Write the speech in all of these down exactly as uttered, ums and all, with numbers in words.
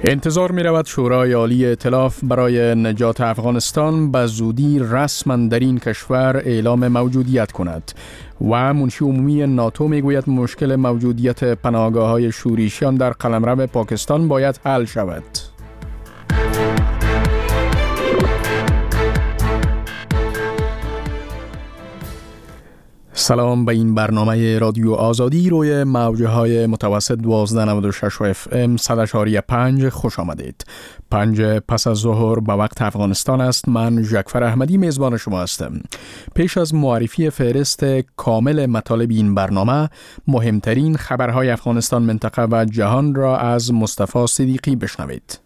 انتظار می رود شورای عالی ائتلاف برای نجات افغانستان به زودی رسما در این کشور اعلام موجودیت کند و منشی عمومی ناتو می گوید مشکل موجودیت پناهگاه‌های شورشیان در قلمرو پاکستان باید حل شود. سلام، به این برنامه رادیو آزادی روی موجهای متوسط دوازده نود و شش و اف ام صد و چهار پنج خوش آمدید. پنج پس از ظهر به وقت افغانستان است. من ژکفر احمدی میزبان شما هستم. پیش از معرفی فهرست کامل مطالب این برنامه، مهمترین خبرهای افغانستان، منطقه و جهان را از مصطفی صدیقی بشنوید.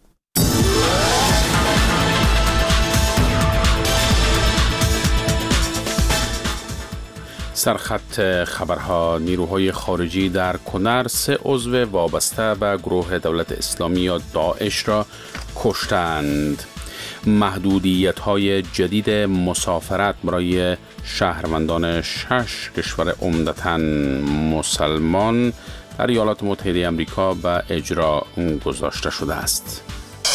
سرخط خبرها: نیروهای خارجی در کنر سه عضو وابسته به گروه دولت اسلامی یا داعش را کشتند. محدودیت‌های جدید مسافرت برای شهروندان شش کشور عمدتاً مسلمان در ایالات متحده آمریکا به اجرا گذاشته شده است.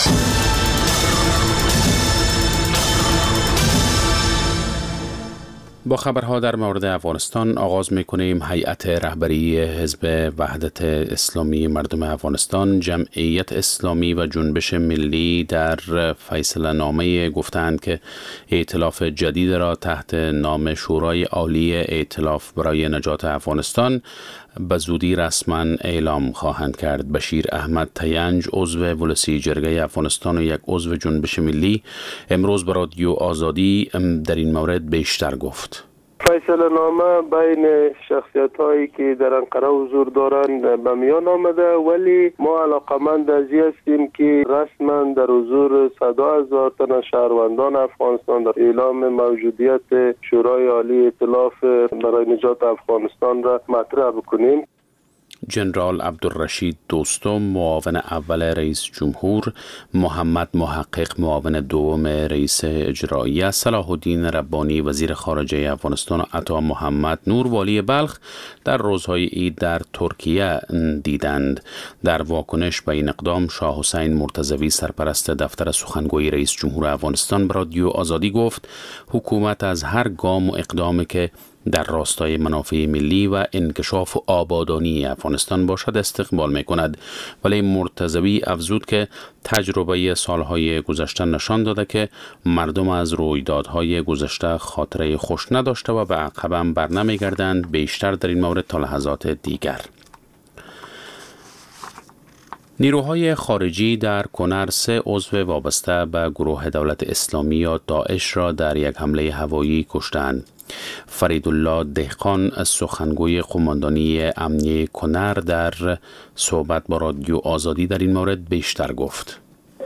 با خبرها در مورد افغانستان آغاز می‌کنیم. هیئت رهبری حزب وحدت اسلامی مردم افغانستان، جمعیت اسلامی و جنبش ملی در فیصله نامه گفتند که ائتلاف جدید را تحت نام شورای عالی ائتلاف برای نجات افغانستان به زودی رسما اعلام خواهند کرد. بشیر احمد تینج، عضو ولسی جرگه افغانستان و یک عضو جنبش ملی، امروز به رادیو آزادی در این مورد بیشتر گفت. فیصله نامه بین شخصیت هایی که در انقره حضور دارند به میان آمده، ولی ما علاقمند از این هستیم که رسما در حضور صد هزار تن شهروندان افغانستان در اعلام موجودیت شورای عالی ائتلاف برای نجات افغانستان را مطرح بکنیم. جنرال عبدالرشید دوستم، معاون اول رئیس جمهور، محمد محقق، معاون دوم رئیس اجرایی، صلاح الدین ربانی، وزیر خارجه افغانستان و عطا محمد نور، والی بلخ، در روزهای عید در ترکیه دیدند. در واکنش به این اقدام، شاه حسین مرتضوی، سرپرست دفتر سخنگوی رئیس جمهور افغانستان، به رادیو آزادی گفت حکومت از هر گام و اقدامی که در راستای منافع ملی و انکشاف و آبادانی افغانستان باشد استقبال می کند. ولی مرتضوی افزود که تجربه سالهای گذشته نشان داده که مردم از رویدادهای گذشته خاطره خوش نداشته و به عقب هم بر نمی گردند. بیشتر در این مورد تا لحظات دیگر. نیروهای خارجی در کنر سه عضو وابسته به گروه دولت اسلامی یا داعش را در یک حمله هوایی کشتند. فریدالله دهقان از سخنگوی قماندانی امنیه کنر در صحبت با رادیو آزادی در این مورد بیشتر گفت.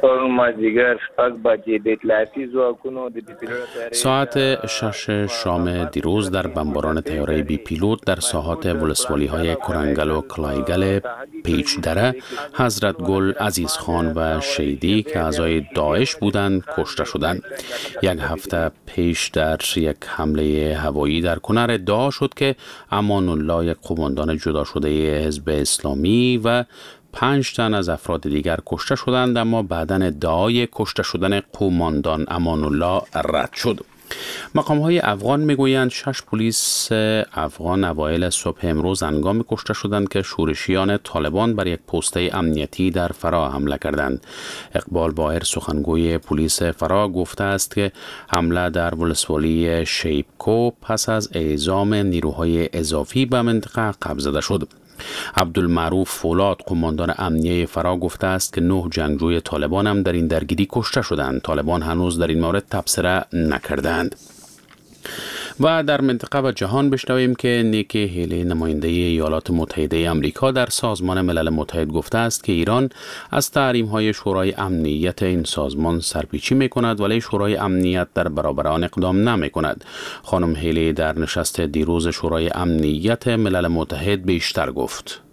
ساعت شش شام دیروز در بمباران طیاره بی پیلوت در ساحات ولسوالی های کرنگل و کلایگل پیچ دره، حضرت گل، عزیز خان و شیدی که اعضای داعش بودند کشته شدند. یک هفته پیش در یک حمله هوایی در کنر ادعا شد که امان الله، یک قماندان جدا شده حزب اسلامی، و پنج تن از افراد دیگر کشته شدند، اما بعداً ادعای کشته شدن قماندان امان الله رد شد. مقام‌های افغان میگویند شش پلیس افغان اوایل صبح امروز هنگام کشته شدند که شورشیان طالبان بر یک پسته امنیتی در فرا حمله کردند. اقبال باهر، سخنگوی پلیس فرا، گفته است که حمله در ولسوالی شیبکو پس از اعزام نیروهای اضافی به منطقه عقب زده شد. عبدالمعروف فولاد، قماندان امنیه فرا، گفته است که نه جنگجوی طالبان هم در این درگیری کشته شدند. طالبان هنوز در این مورد تبصره نکردند. و در منطقه و جهان بشنویم که نیکی هیلی، نماینده ایالات متحده آمریکا در سازمان ملل متحد، گفته است که ایران از تحریم‌های شورای امنیت این سازمان سرپیچی می‌کند، ولی شورای امنیت در برابر آن اقدام نمی‌کند. خانم هیلی در نشست دیروز شورای امنیت ملل متحد بیشتر گفت.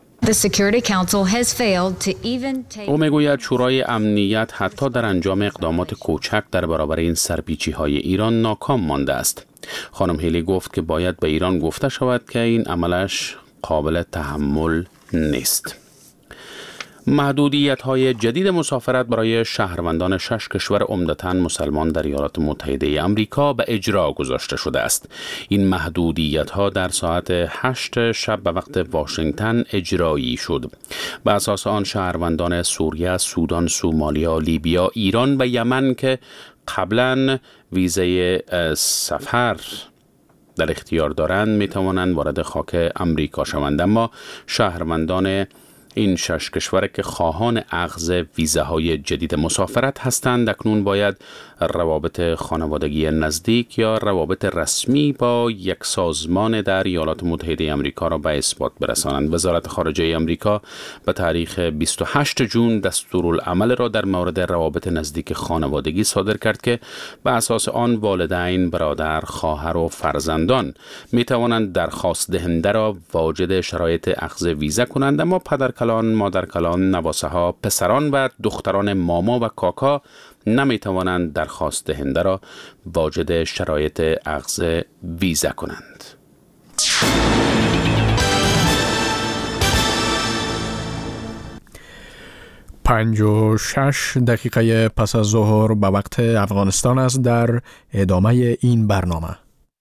او میگوید شورای امنیت حتی در انجام اقدامات کوچک در برابر این سرپیچی‌های ایران ناکام مانده است. خانم هیلی گفت که باید به ایران گفته شود که این عملش قابل تحمل نیست. محدودیت‌های جدید مسافرت برای شهروندان شش کشور عمدتاً مسلمان در ایالات متحده آمریکا به اجرا گذاشته شده است. این محدودیت‌ها در ساعت هشت شب به وقت واشنگتن اجرایی شد. به اساس آن شهروندان سوریه، سودان، سومالیا، لیبیا، ایران و یمن که قبلاً ویزای سفر در اختیار دارند می توانند وارد خاک آمریکا شوند، اما شهروندان این شش کشور که خواهان اخذ ویزاهای جدید مسافرت هستند اکنون باید روابط خانوادگی نزدیک یا روابط رسمی با یک سازمان در ایالات متحده آمریکا را به اثبات برسانند. وزارت خارجه آمریکا به تاریخ بیست و هشتم جون دستورالعمل را در مورد روابط نزدیک خانوادگی صادر کرد که به اساس آن والدین، برادر، خواهر و فرزندان می توانند درخواست دهنده را واجد شرایط اخذ ویزا کنند، اما پدرکلان، مادرکلان، نواسه ها، پسران و دختران ماما و کاکا نمی توانند درخواست دهنده را واجد شرایط اخذ ویزا کنند. پنج و شش دقیقه پس از ظهر به وقت افغانستان است. در ادامه این برنامه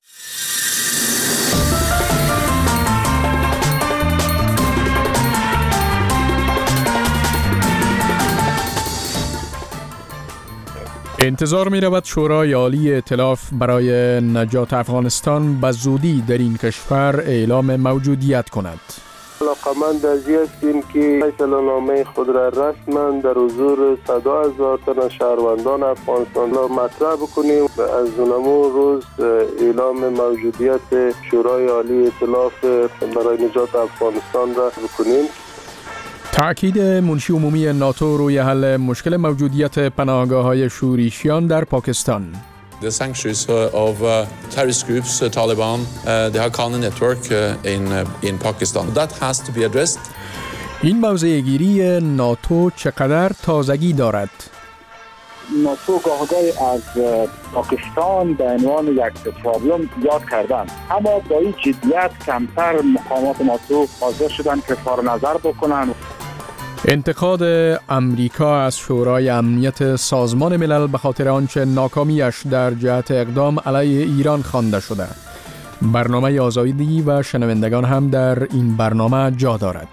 انتظار می رود شورای عالی ائتلاف برای نجات افغانستان به زودی در این کشور اعلام موجودیت کند. علاقمند از این هستیم که فیصله‌نامه خود را رسما در حضور صد هزار تن شهروندان افغانستان را مطرح بکنیم و از اونمون روز اعلام موجودیت شورای عالی ائتلاف برای نجات افغانستان را بکنیم. تأکید منشی عمومی ناتو روی حل مشکل موجودیت پناهگاه‌های شورشیان در پاکستان. The sanctuaries of uh, terrorist groups, uh, Taliban, uh, the Haqqani network uh, in uh, in Pakistan. That has to be addressed. این موضع گیری ناتو چقدر تازگی دارد؟ ناتو گاهگاهی از پاکستان به عنوان یک پرابلم یاد کردند، اما با این جدیت کمتر مقامات ناتو حاضر شدند که اظهار نظر بکنند. انتقاد امریکا از شورای امنیت سازمان ملل به خاطر آنچه ناکامیش در جهت اقدام علیه ایران خوانده شده. برنامه آزادی و شنوندگان هم در این برنامه جا دارد.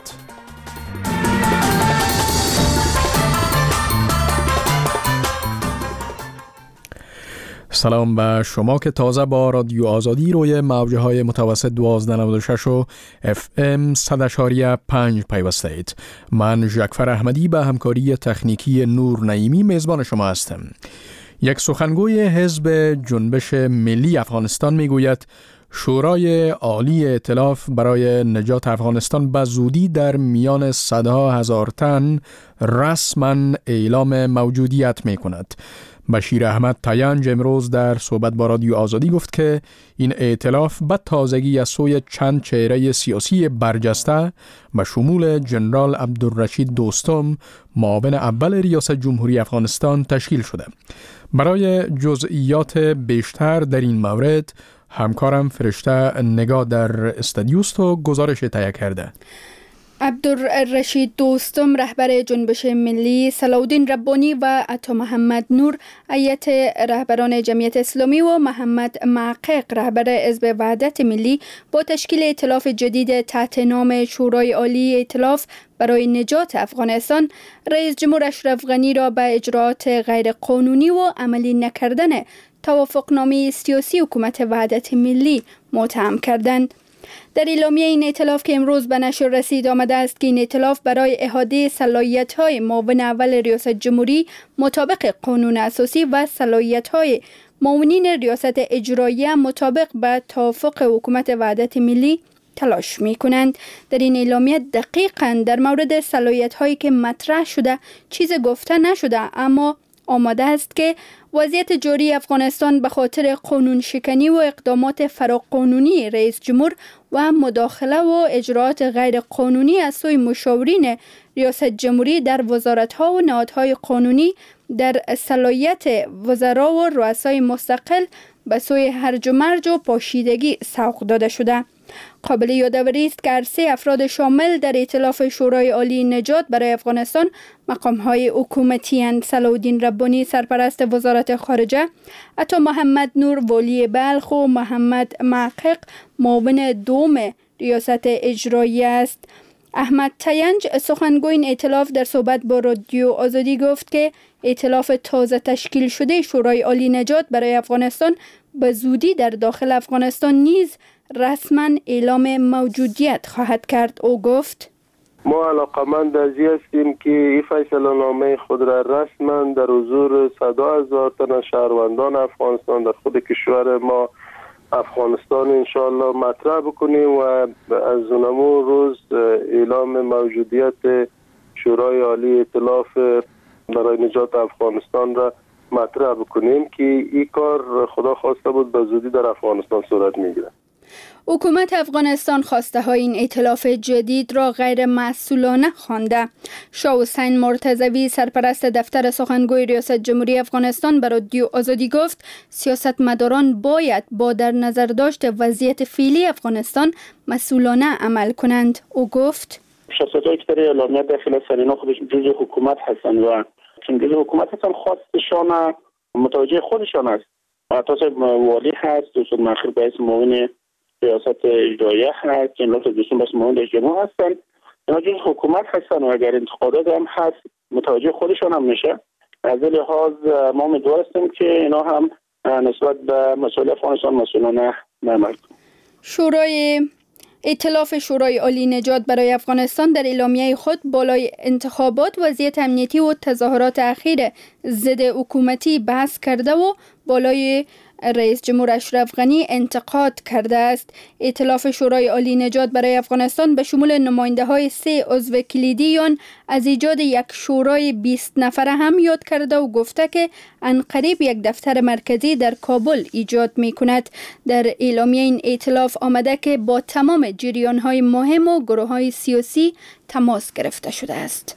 سلام به شما که تازه با رادیو آزادی روی موجه های متوسط دوازده نود و شش و اف ام صد اشاریه پنج پیوسته اید. من ژکفر احمدی به همکاری تکنیکی نور نعیمی میزبان شما هستم. یک سخنگوی حزب جنبش ملی افغانستان میگوید شورای عالی ائتلاف برای نجات افغانستان به زودی در میان صدها هزار تن رسما اعلام موجودیت می کند. بشیر احمد تاینج امروز در صحبت با رادیو آزادی گفت که این ائتلاف به تازگی از سوی چند چهره سیاسی برجسته به شمول جنرال عبدالرشید دوستم معاون اول ریاست جمهوری افغانستان تشکیل شده. برای جزئیات بیشتر در این مورد همکارم فرشته نگاه در استودیوست و گزارش تهیه کرده. عبدالرشید دوستم رهبر جنبش ملی، صلاحالدین ربانی و عطا محمد نور هیئت رهبران جمعیت اسلامی و محمد محقق رهبر حزب وحدت ملی با تشکیل ائتلاف جدید تحت نام شورای عالی ائتلاف برای نجات افغانستان رئیس جمهور اشرف غنی را به اجراءات غیر قانونی و عملی نکردن توافقنامه سیاسی حکومت وحدت ملی متهم کردند. در اعلامیه این ائتلاف که امروز به نشر رسید آمده است که این ائتلاف برای احاطه صلاحیت‌های معاون اول ریاست جمهوری مطابق قانون اساسی و صلاحیت‌های معاونین ریاست اجراییه مطابق به توافق حکومت وحدت ملی تلاش می‌کنند. در این اعلامیه دقیقاً در مورد صلاحیت‌هایی که مطرح شده چیز گفته نشده، اما آماده است که وضعیت جاری افغانستان به خاطر قانون شکنی و اقدامات فراقانونی رئیس جمهور و مداخله و اجراءات غیر قانونی از سوی مشاورین ریاست جمهوری در وزارت‌ها و نهادهای قانونی در صلاحیت وزرا و رؤسای مستقل به سوی هرج و مرج و پاشیدگی سوق داده شده. قابل یادآوری است که هر سه افراد شامل در ائتلاف شورای عالی نجات برای افغانستان مقام‌های حکومتی اند. صلاح‌الدین ربانی سرپرست وزارت خارجه، عطا محمد نور والی بلخ و محمد محقق معاون دوم ریاست اجرایی است. احمد تینج سخنگوی این ائتلاف در صحبت با رادیو آزادی گفت که ائتلاف تازه تشکیل شده شورای عالی نجات برای افغانستان به زودی در داخل افغانستان نیز رسما اعلام موجودیت خواهد کرد. او گفت ما علاقمند از این هستیم که این فیصله نامه خود را رسما در حضور صدا هزار تن شهروندان افغانستان در خود کشور ما افغانستان انشاءالله مطرح بکنیم و از اونمون روز اعلام موجودیت شورای عالی ائتلاف برای نجات افغانستان را مطرح بکنیم که این کار خدا خواسته بود به زودی در افغانستان صورت میگیره. حکومت افغانستان خواسته های این ائتلاف جدید را غیر مسئولانه خوانده. شاه حسین مرتضوی سرپرست دفتر سخنگوی ریاست جمهوری افغانستان به رادیو آزادی گفت سیاستمداران باید با در نظر داشت وضعیت فعلی افغانستان مسئولانه عمل کنند. او گفت شخصیت‌هایی که در اعلامیه داخل سرینا خودش جزء حکومت هستند و چون جزء حکومت هستند خواستشان متوجه خودشان است. حتی والی هست دوستان مخیر باعث معاون ریاست اجرایی هست جنرال دوستان باعث معاون رئیس جمهور هستند. اینا جزء حکومت هستند و اگر انتقادات هم هست متوجه خودشان هم میشه. از این لحاظ ما امیدوار هستیم که اینا هم نسبت به مسائل افغانستان مسئولانه عمل کنند. شورای ائتلاف شورای عالی نجات برای افغانستان در اعلامیه خود بالای انتخابات، وضعیت امنیتی و تظاهرات اخیر ضد حکومتی بحث کرده و بالای رئیس جمهور اشرف غنی انتقاد کرده است. ائتلاف شورای عالی نجات برای افغانستان به شمول نماینده های سه عضو کلیدی آن از ایجاد یک شورای بیست نفره هم یاد کرده و گفته که عنقریب یک دفتر مرکزی در کابل ایجاد می کند. در اعلامیه این ائتلاف آمده که با تمام جریان های مهم و گروه های سیاسی تماس گرفته شده است.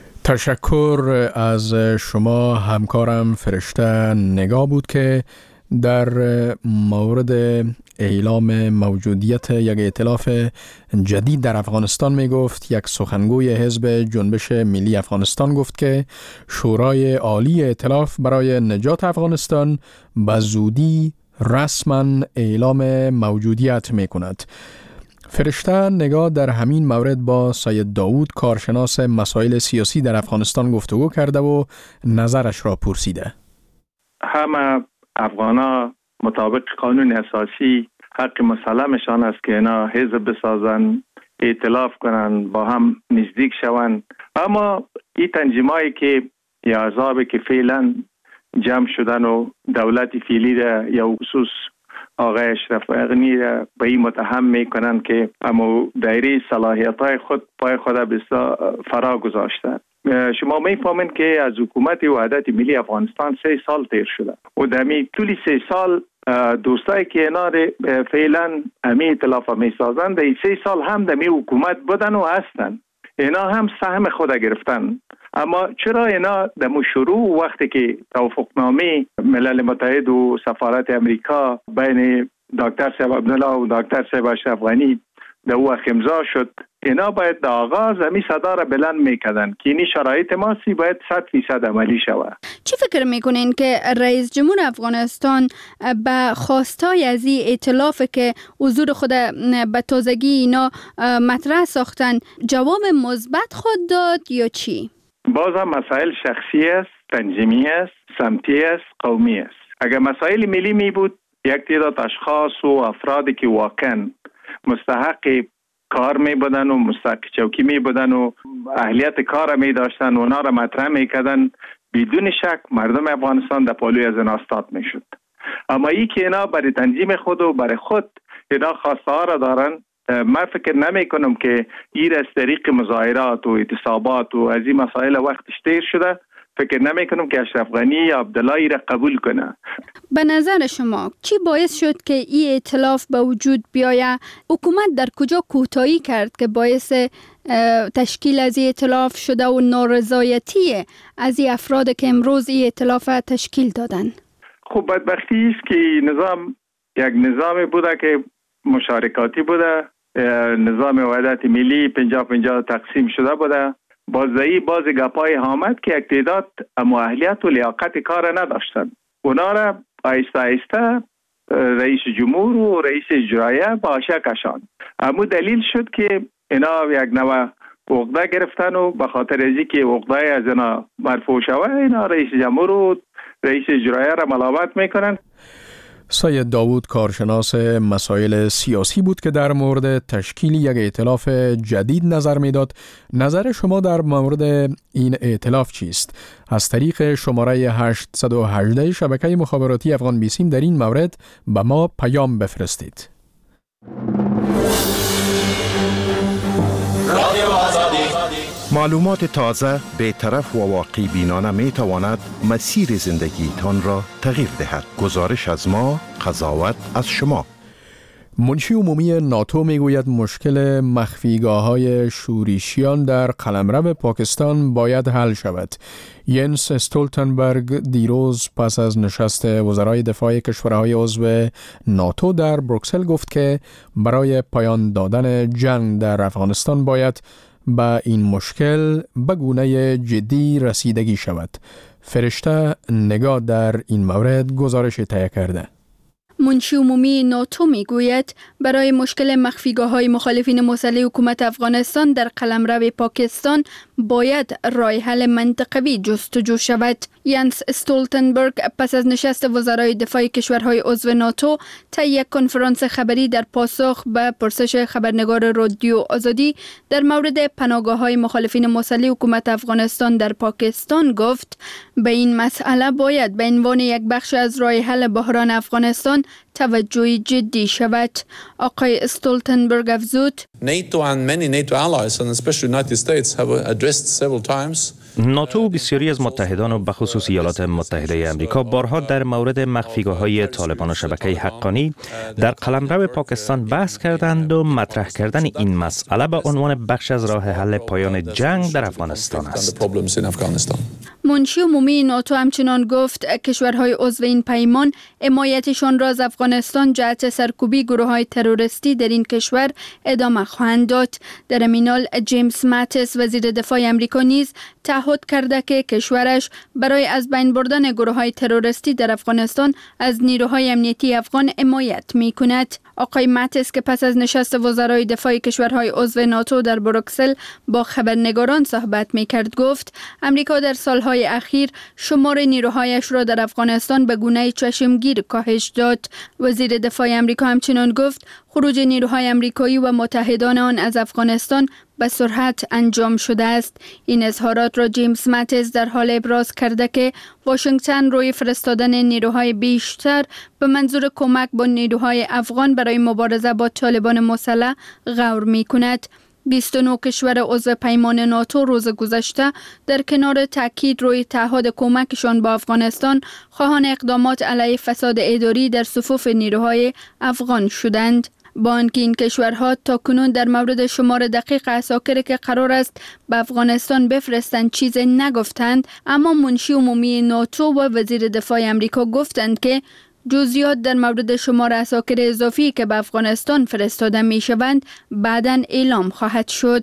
تشکر از شما همکارم فرشته نگاه بود که در مورد اعلام موجودیت یک ائتلاف جدید در افغانستان می گفت. یک سخنگوی حزب جنبش ملی افغانستان گفت که شورای عالی ائتلاف برای نجات افغانستان به زودی رسما اعلام موجودیت می کند. فرشته نگاه در همین مورد با سید داوود کارشناس مسائل سیاسی در افغانستان گفتگو کرده و نظرش را پرسیده. همه افغانا مطابق قانون اساسی حق مسلمشان است که اینا حزب بسازن، ائتلاف کنن، با هم نزدیک شون. اما این تنظیمایی که یا احزابی که فعلا جمع شدن و دولت فعلی را یا خصوص آقای اشرف غنی را به این متهم میکنن که اما دایره صلاحیت‌های خود پای خود به فرا گذاشته. شما میفهمین که از حکومت وحدت ملی افغانستان سه سال تیر شده و در می طول سه سال دوستایی که اینا فعلا امی ائتلاف میسازن در سه سال هم در می حکومت بودن و هستن. اینا هم سهم خود گرفتن. اما چرا اینا در شروع وقتی که توافقنامه ملل متحد و سفارت امریکا بین دکتر صاحب عبدالله و دکتر صاحب اشرف غنی در او امضا شد، اینا باید در آغاز همی صدا را بلند میکردن که اینی شرایط ماسی باید صد فیصد عملی شود. چی فکر میکنین که رئیس جمهور افغانستان به خواستای از این ائتلاف که حضور خود به تازگی اینا مطرح ساختن جواب مثبت خود داد یا چی؟ باز هم مسائل شخصی است، تنظیمی است، سمتی است، قومی است. اگر مسائل ملی می بود یک تعداد اشخاص و افرادی که واقعا مستحق کار می بودن و مستحق چوکی می بودن و اهلیت کار می داشتن و اونا را مطرح می کردن، بدون شک مردم افغانستان در پالوی از اینا استاد می شد. اما ای که اینا برای تنظیم خود و برای خود اینا خواسته ها را دارن، من فکر نمی کنم که این از طریق مظاهرات و اعتصابات و از این مسائل وقتش تیر شده. فکر نمی کنم که اشرف غنی یا عبدالله ای را قبول کنه. به نظر شما چی باعث شد که این ائتلاف به وجود بیاید؟ حکومت در کجا کوتاهی کرد که باعث تشکیل از این ائتلاف شده و نارضایتی از این افراد که امروز این ائتلاف تشکیل دادن؟ خب بدبختی است که نظام یک نظام بوده که مشارکاتی بوده، نظام وحدت ملی پنجاه پنجاه تقسیم شده بوده. بازدهی باز گپای آمد که یک تعداد مؤهلیت و لیاقت کار نداشتند. اونا را آیسته آیسته رئیس جمهور و رئیس اجرایه با آشه کشاند. امو دلیل شد که اینا یک نوع عقده گرفتن و به خاطر ازی که عقده از اینا مرفوع شود، اینا رئیس جمهور و رئیس اجرایه را ملامت میکنن. سید داوود کارشناس مسائل سیاسی بود که در مورد تشکیل یک ائتلاف جدید نظر میداد. نظر شما در مورد این ائتلاف چیست؟ از طریق شماره هشتصد و هجده شبکه مخابراتی افغان بیسیم در این مورد به ما پیام بفرستید. معلومات تازه، بی‌طرف و واقع بینانه می تواند مسیر زندگی تان را تغییر دهد. گزارش از ما، قضاوت از شما. منشی عمومی ناتو می گوید مشکل مخفیگاه‌های شورشیان در قلمرو پاکستان باید حل شود. ینس استولتنبرگ دیروز پس از نشست وزرای دفاع کشورهای عضو ناتو در بروکسل گفت که برای پایان دادن جنگ در افغانستان باید با این مشکل به گونه جدی رسیدگی شود. فرشته نگاه در این مورد گزارش تهیه کرده. منشی عمومی ناتو می گوید برای مشکل مخفیگاه‌های مخالفین مسلح حکومت افغانستان در قلمرو پاکستان باید راه حل منطقوی جستجو شود. ینس استولتنبرگ پس از نشست وزرای دفاع کشورهای عضو ناتو طی یک کنفرانس خبری در پاسخ به پرسش خبرنگار رادیو آزادی در مورد پناهگاه‌های مخالفین مسلح حکومت افغانستان در پاکستان گفت به این مسئله باید به عنوان یک بخش از راه حل بحران افغانستان توجه جدی شود. آقای استولتنبرگ افزود NATO and many NATO allies and especially United States have addressed several times ناتو و بسیاری از متحدان و بخصوص ایالات متحده آمریکا بارها در مورد مخفیگاه‌های طالبان و شبکه حقانی در قلمرو پاکستان بحث کردند و مطرح کردن این مسئله به عنوان بخش از راه حل پایان جنگ در افغانستان است. منشی عمومی ناتو همچنان گفت کشورهای عضو این پیمان حمایتشان را از افغانستان جهت سرکوبی گروه‌های تروریستی در این کشور ادامه خواهند داد. در همین حال جیمز ماتیس وزیر دفاع آمریکا نیز تعهد کرده که کشورش برای از بین بردن گروه‌های تروریستی در افغانستان از نیروهای امنیتی افغان حمایت می‌کند. آقای ماتیس که پس از نشست وزرای دفاع کشورهای عضو ناتو در بروکسل با خبرنگاران صحبت می‌کرد گفت امریکا در سالهای اخیر شمار نیروهایش را در افغانستان به گونه چشمگیر کاهش داد. وزیر دفاع امریکا همچنان گفت خروج نیروهای امریکایی و متحدان آن از افغانستان به سرعت انجام شده است. این اظهارات را جیمز ماتیس در حال ابراز کرده که واشنگتن روی فرستادن نیروهای بیشتر به منظور کمک با نیروهای افغان برای مبارزه با طالبان مسلح غور می کند. بیست و نه کشور عضو پیمان ناتو روز گذشته در کنار تاکید روی تعهد کمکشان با افغانستان خواهان اقدامات علیه فساد اداری در صفوف نیروهای افغان شدند. با آنکه این کشورها تاکنون در مورد شمار دقیق عساکری که قرار است به افغانستان بفرستند چیزی نگفتند، اما منشی عمومی ناتو و وزیر دفاع امریکا گفتند که جزئیات در مورد شمار عساکر اضافی که به افغانستان فرستاده می شوند بعداً اعلام خواهد شد.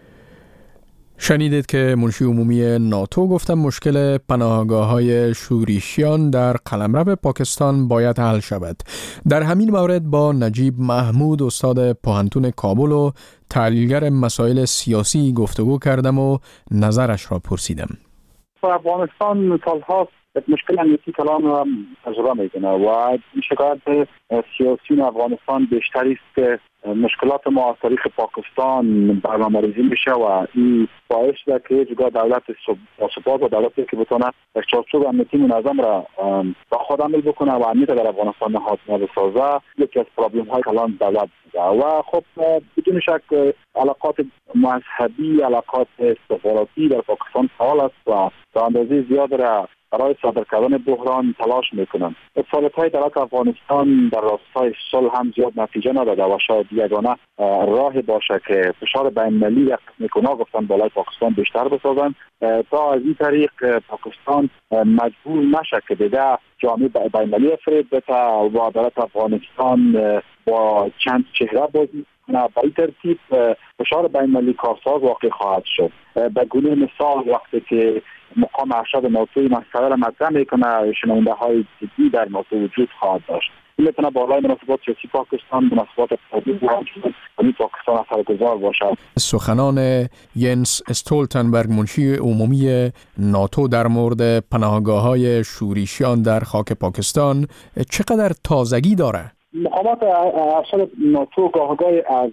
شنیدید که منشی عمومی ناتو گفتن مشکل پناهگاه‌های شورشیان در قلمرو پاکستان باید حل شود. در همین مورد با نجیب محمود استاد پوهنتون کابل و تحلیلگر مسائل سیاسی گفتگو کردم و نظرش را پرسیدم. افغانستان سال‌ها مشکل امنیتی کلان را تجربه میکنه و شکایت سیاسیون افغانستان بیشتری است که مشکلات ما از طریق پاکستان برنامه‌ریزی میشه و این باعث شده که هیچگاه دولت ثبات و دولتی که بتونه یک چارچوب امنیتی منظم را با خود عمل بکنه و امنیت در افغانستان نهادینه بسازه یکی از پرابلم های کلان دولت بوده و خب بدون شک علاقات مذهبی، علاقات استخباراتی در پاکستان فعال است و تا اندازه زیاد را برای صادر کردن بحران تلاش میکنند. فعالیت‌های دولت افغانستان در راستای صلح هم زیاد نتیجه نداده و شاید یگانه راه باشه که فشار بین‌المللی و قسم‌کنا گفتن بالای پاکستان بیشتر بسازند تا از این طریق پاکستان مجبور نشه که دیگه جامعه بین‌المللی فریب بده و دولت افغانستان با چند چهره بازی نه. با این ترتیب فشار بین‌المللی کارساز واقع خواهد شد. به گونه مثال وقتی که مقام ارشد ناتو مسئله را مطرح میکنه، شنونده های جدی در ناتو وجود خواهد داشت. این میتونه بالای مناسبات سیاسی پاکستان، مناسبات اقتصادی و پاکستان اثرگذار باشد. سخنان ینس استولتنبرگ، منشی عمومی ناتو، در مورد پناهگاه‌های شورشیان در خاک پاکستان چقدر تازگی داره؟ مقامات ارشد ناتو گاهگاهی از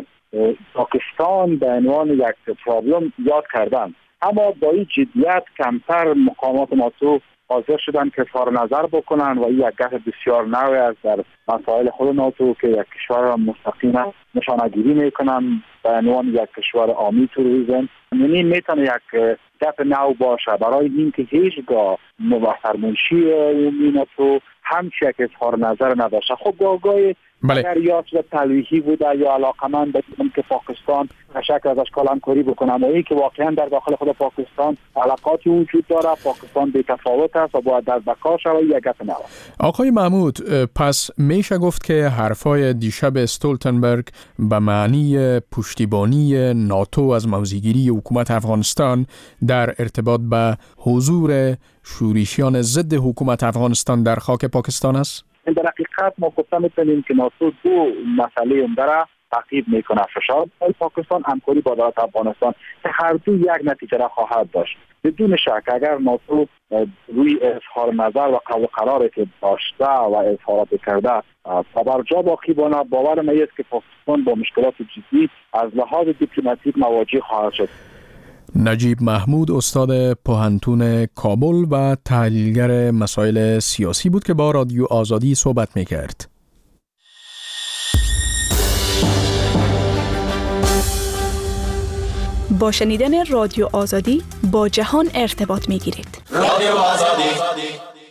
پاکستان به عنوان یک پرابلم یاد کردند، اما با این جدیت کمتر مقامات ناتو حاضر شدن که اظهار نظر بکنن و این یک گفت بسیار نوی است در مسائل خود ناتو که یک کشور را مستقیما نشانه‌گیری میکنن به عنوان یک کشور عامی تروریسم. یعنی میتونه یک گفت نو باشه برای اینکه هیچگاه مبحث منشی عمومی ناتو همچی یک اظهار نظر نداشته. خب گاهگاهی اگر یا چیز تلویحی بوده یا علاقمند بدونم که پاکستان شکل ازش کلانکاری بکنه، اما این که واقعا در داخل خود پاکستان علاقاتی وجود داره، پاکستان بی‌تفاوت است و باید در بقا شود، یک گپ نه. آقای محمود، پس میشه گفت که حرفای دیشب استولتنبرگ به معنی پشتیبانی ناتو از موضع‌گیری حکومت افغانستان در ارتباط به حضور شورشیان ضد حکومت افغانستان در خاک پاکستان است؟ در حقیقت ما گفته میتونیم که ناتو دو مسئله عمده را تعقیب میکنه: فشار بر پاکستان، همکاری با دولت افغانستان، که هر دو یک نتیجه را خواهد داشت. بدون شک اگر ناتو روی اظهار نظر و قول قراری که داشته و اظهارات کرده برجا باقی بانه، باور من است که پاکستان با مشکلات جدی از لحاظ دیپلماتیک مواجه خواهد شد. نجیب محمود، استاد پوهنتون کابل و تحلیلگر مسائل سیاسی بود که با رادیو آزادی صحبت میکرد. با شنیدن رادیو آزادی با جهان ارتباط میگیرید. رادیو آزادی.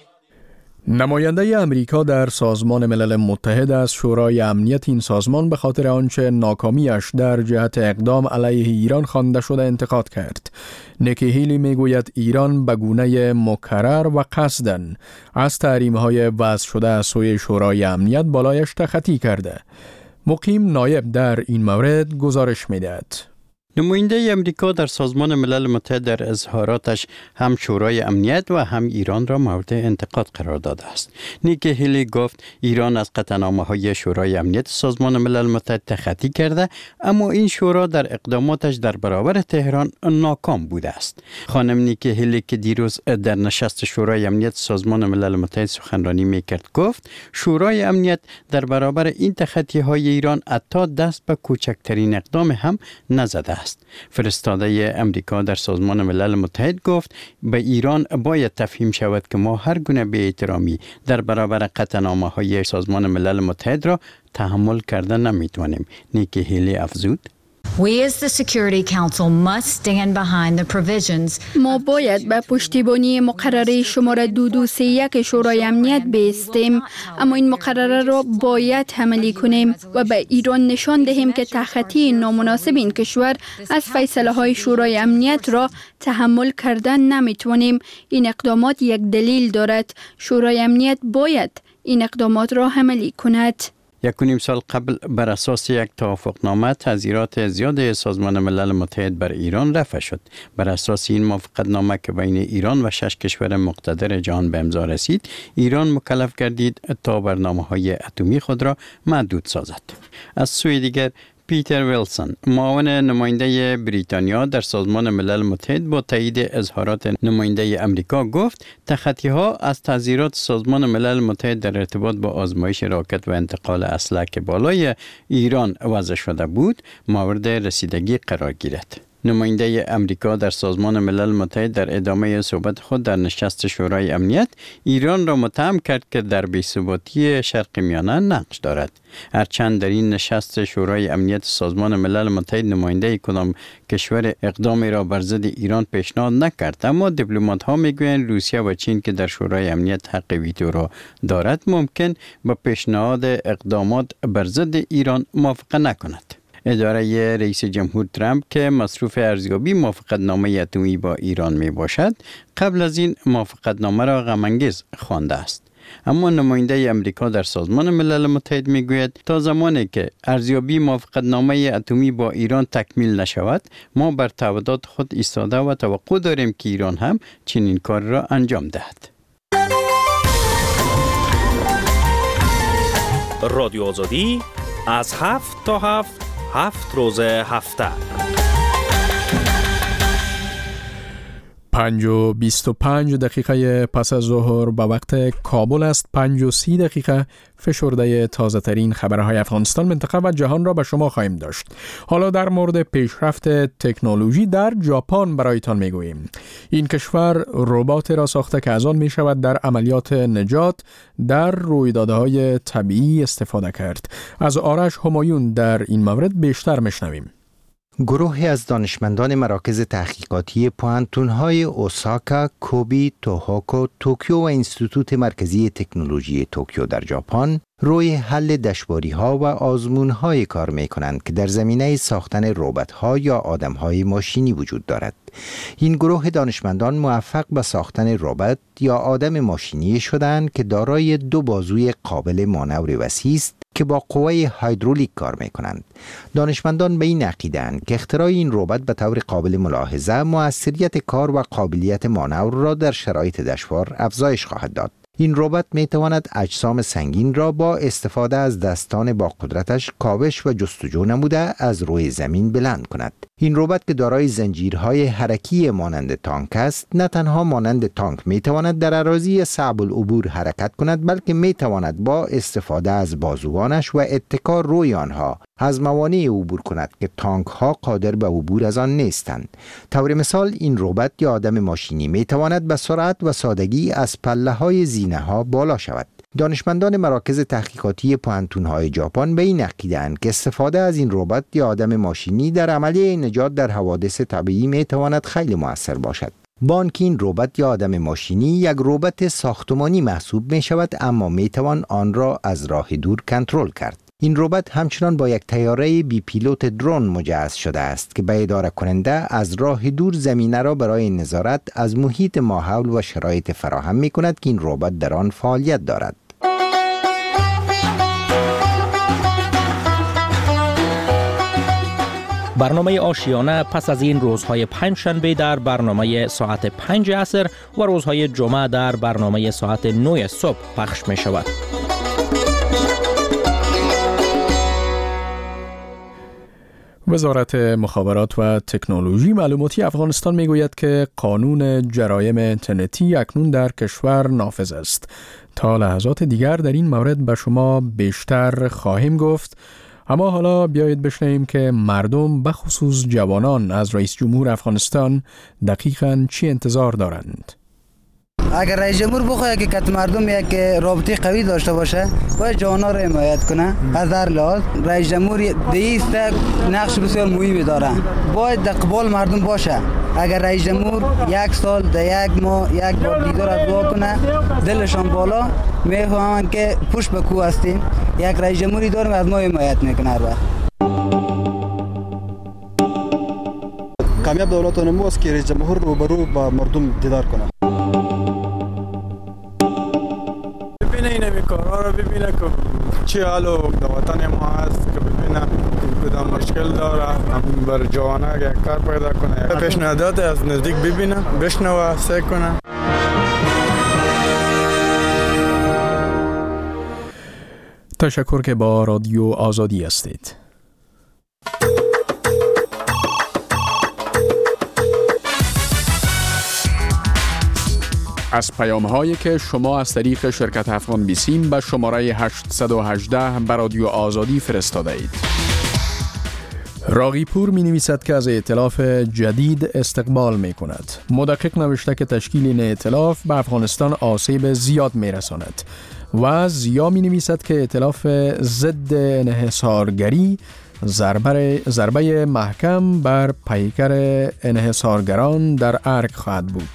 نماینده امریکا در سازمان ملل متحد از شورای امنیت این سازمان به خاطر آنچه ناکامیش در جهت اقدام علیه ایران خوانده شده انتقاد کرد. نیکی هیلی میگوید ایران به گونه مکرر و قصداً از تحریم‌های وضع شده از سوی شورای امنیت بالایش تخطی کرده. مقیم نایب در این مورد گزارش میدهد. نماینده امریکا در سازمان ملل متحد در اظهاراتش هم شورای امنیت و هم ایران را مورد انتقاد قرار داده است. نیکی هیلی گفت ایران از قطعنامه‌های شورای امنیت سازمان ملل متحد تخطی کرده، اما این شورا در اقداماتش در برابر تهران ناکام بوده است. خانم نیکی هیلی که دیروز در نشست شورای امنیت سازمان ملل متحد سخنرانی میکرد گفت شورای امنیت در برابر این تخطی‌های ایران حتی دست به کوچکترین اقدام هم نزده است. فرستاده امریکا در سازمان ملل متحد گفت به ایران باید تفهیم شود که ما هر گونه بی‌احترامی در برابر قطعنامه‌های سازمان ملل متحد را تحمل کرده نمیتوانیم. نیکی هیلی افزود: We as the Security Council must stand behind the provisions. ما باید به پشتیبانی مقرره شماره دو دو سه یک شورای امنیت بایستیم، اما این مقرره را باید عملی کنیم و به ایران نشان دهیم که تخطی نامناسب این کشور از فیصله های شورای امنیت را تحمل کردن نمیتوانیم. این اقدامات یک دلیل دارد. شورای امنیت باید این اقدامات را عملی کند. یک و نیم سال قبل بر اساس یک توافقنامه تظاهرات زیاد سازمان ملل متحد بر ایران رفع شد. بر اساس این موافقتنامه که بین ایران و شش کشور مقتدر جهان به امضا رسید، ایران مکلف گردید تا برنامه‌های اتمی خود را محدود سازد. از سوی دیگر پیتر ویلسون، معاون نماینده بریتانیا در سازمان ملل متحد، با تایید اظهارات نماینده امریکا گفت تخطی‌ها از تحذیرات سازمان ملل متحد در ارتباط با آزمایش راکت و انتقال اسلحه که بالای ایران وضع شده بود مورد رسیدگی قرار گیرد. نماینده امریکا در سازمان ملل متحد در ادامه صحبت خود در نشست شورای امنیت ایران را متهم کرد که در بی‌ثباتی شرق میانه نقش دارد. هرچند در این نشست شورای امنیت سازمان ملل متحد نماینده کدام کشور اقدامی را بر ضد ایران پیشنهاد نکرد، اما دیپلمات‌ها میگویند روسیه و چین که در شورای امنیت حق ویتو را دارد ممکن با پیشنهاد اقدامات بر ضد ایران موافقه نکند. اداره رئیس جمهور ترامپ که مصروف ارزیابی موافقتنامه اتمی با ایران می باشد، قبل از این موافقتنامه را غم‌انگیز خوانده است. اما نماینده امریکا در سازمان ملل متحد می گوید تا زمانی که ارزیابی موافقتنامه اتمی با ایران تکمیل نشود، ما بر تعهدات خود ایستاده و توقع داریم که ایران هم چنین کار را انجام دهد. رادیو آزادی از هفت تا هفت هفت روز هفته. پنج و بیست و پنج دقیقه پس از ظهر به وقت کابل است. پنج و سی دقیقه فشرده تازه ترین خبرهای افغانستان، منطقه و جهان را به شما خواهیم داشت. حالا در مورد پیشرفت تکنولوژی در ژاپن برایتان میگوییم. این کشور ربات را ساخته که از آن می شود در عملیات نجات در رویدادهای طبیعی استفاده کرد. از آرش همایون در این مورد بیشتر میشنویم. گروهی از دانشمندان مراکز تحقیقاتی پوانتون‌های اوساکا، کوبی، توهوکو، توکیو و انستیتوت مرکزی تکنولوژی توکیو در ژاپن روی حل دشواری‌ها و آزمون‌های کار می‌کنند که در زمینه ساختن ربات‌ها یا آدم‌های ماشینی وجود دارد. این گروه دانشمندان موفق به ساختن ربات یا آدم ماشینی شدند که دارای دو بازوی قابل مانور وسیع است که با قوه هیدرولیک کار می‌کنند. دانشمندان به این عقیده‌اند که اختراع این ربات به طور قابل ملاحظه موثریت کار و قابلیت مانور را در شرایط دشوار افزایش خواهد داد. این ربات می تواند اجسام سنگین را با استفاده از دستان با قدرتش کاوش و جستجو نموده از روی زمین بلند کند. این ربات که دارای زنجیرهای حرکی مانند تانک است، نه تنها مانند تانک می تواند در اراضی صعب العبور حرکت کند، بلکه می تواند با استفاده از بازوانش و اتکا روی آنها از موانع عبور کند که تانک ها قادر به عبور از آن نیستند. طور مثال این ربات یا آدم ماشینی می تواند به سرعت و سادگی از پله های زینه ها بالا شود. دانشمندان مراکز تحقیقاتی پوانتون‌های ژاپن به این عقیده‌اند که استفاده از این ربات یا آدم ماشینی در عملیه نجات در حوادث طبیعی می تواند خیلی مؤثر باشد. بانک این ربات یا آدم ماشینی یک ربات ساختمانی محسوب می شود، اما می توان آن را از راه دور کنترل کرد. این ربات همچنان با یک طیاره بی پیلوت درون مجهز شده است که به اداره کننده از راه دور زمینه را برای نظارت از محیط ماحول و شرایط فراهم می کند که این ربات در آن فعالیت دارد. برنامه آشیانه پس از این روزهای پنج شنبه در برنامه ساعت پنج عصر و روزهای جمعه در برنامه ساعت نه صبح پخش می شود. وزارت مخابرات و تکنولوژی معلوماتی افغانستان میگوید که قانون جرایم اینترنتی اکنون در کشور نافذ است. تا لحظات دیگر در این مورد به شما بیشتر خواهیم گفت، اما حالا بیایید بشنویم که مردم به خصوص جوانان از رئیس جمهور افغانستان دقیقاً چی انتظار دارند. اگر رئیس جمهور بخواد که کت مردم یک رابطه قوی داشته باشه باید جوانا را حمایت کنه. از هر لحاظ رئیس جمهور دیست نقش بسیار مهمی داره، باید در قبال مردم باشه. اگر رئیس جمهور یک سال در یک ماه یک بار دیدار از دعا کنه، دلشان بالا میفهمن که پشت به کو هستیم، یک رئیس جمهوری داریم از ما حمایت میکنه. هر وقت کامیاب دولتان ماست که رئیس جمهور روبرو با مردم دیدار کنه. ببینه این همی کارها رو ببینه که چی حالو در وطن ما هست، که ببینه کدام مشکل داره، بر جوانه یک کار پیدا کنه، پیشنهادات از نزدیک ببینه، بشنوه، سعی کنه. تشکر که با رادیو آزادی هستید. از پیام هایی که شما از طریق شرکت افغان بیسیم به شماره هشت یک هشت به رادیو آزادی فرستاده اید. راقیپور می نویسد که از ائتلاف جدید استقبال می کند. مدقق نوشته که تشکیل این ائتلاف به افغانستان آسیب زیاد می رساند و زیا می نویسد که ائتلاف ضد انحصارگری ضربه ضربه محکم بر پیکر انحصارگران در ارگ خواهد بود.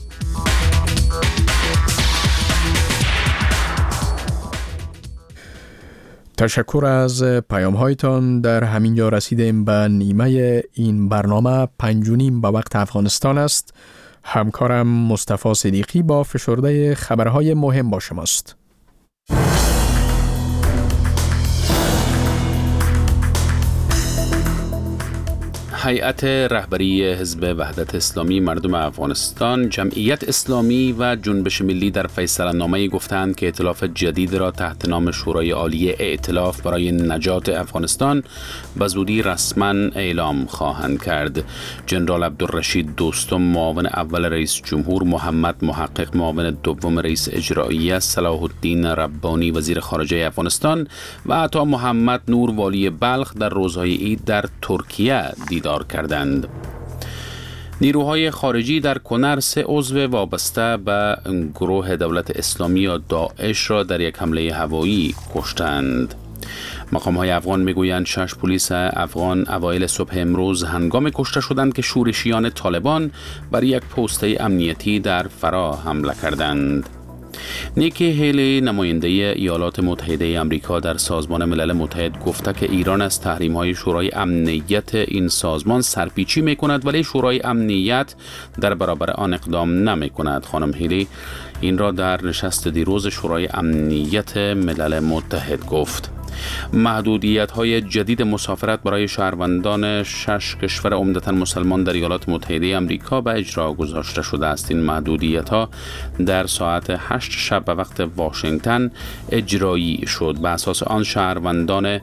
تشکر از پیام هایتان. در همین جا رسیدیم به نیمه این برنامه. پنج و نیم به وقت افغانستان است. همکارم مصطفی صدیقی با فشرده خبرهای مهم با شماست. هیئت رهبری حزب وحدت اسلامی مردم افغانستان، جمعیت اسلامی و جنبش ملی در فیصله‌نامه‌ای گفتند که ائتلاف جدید را تحت نام شورای عالی ائتلاف برای نجات افغانستان به زودی رسما اعلام خواهند کرد. جنرال عبدالرشید دوستم معاون اول رئیس جمهور، محمد محقق معاون دوم رئیس اجرایی، صلاح الدین ربانی وزیر خارجه افغانستان و عطا محمد نور والی بلخ در روزهای عید در ترکیه دیدار کردند. نیروهای خارجی در کنر سه عضو وابسته به گروه دولت اسلامی یا داعش را در یک حمله هوایی کشتند. مقام‌های افغان میگویند شش پلیس افغان اوایل صبح امروز هنگام کشته شدند که شورشیان طالبان بر یک پسته امنیتی در فرا حمله کردند. نیکی هیلی نماینده ایالات متحده آمریکا در سازمان ملل متحد گفته که ایران از تحریم‌های شورای امنیت این سازمان سرپیچی می‌کند ولی شورای امنیت در برابر آن اقدام نمی‌کند. خانم هیلی این را در نشست دیروز شورای امنیت ملل متحد گفت. محدودیت‌های جدید مسافرت برای شهروندان شش کشور عمدتاً مسلمان در ایالات متحده آمریکا به اجرا گذاشته شده است. این محدودیت‌ها در ساعت هشت شب به وقت واشنگتن اجرایی شد. به اساس آن شهروندان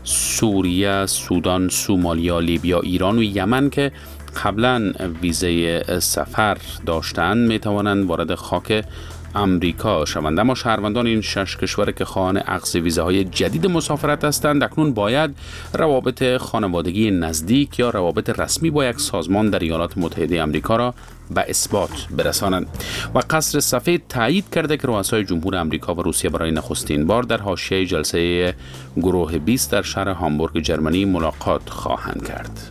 سوریه، سودان، سومالیا، لیبیا، ایران و یمن که قبلاً ویزه سفر داشتند می توانند وارد خاک امریکا شوند. اما شهروندان این شش کشور که خواهان اخذ ویزاهای جدید مسافرت هستند اکنون باید روابط خانوادگی نزدیک یا روابط رسمی با یک سازمان در ایالات متحده آمریکا را به اثبات برسانند. و قصر سفید تایید کرده که رؤسای جمهور آمریکا و روسیه برای نخستین بار در حاشیه جلسه گروه بیست در شهر هامبورگ جرمنی ملاقات خواهند کرد.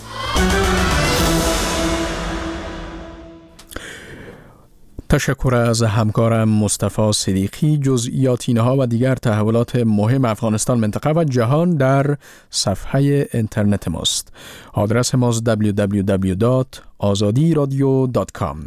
تشکر از همکارم مصطفی صدیقی. جزئیات اینها و دیگر تحولات مهم افغانستان، منطقه و جهان در صفحه اینترنت ماست. آدرس ماست دبلیو دبلیو دبلیو دات آزادی رادیو دات کام.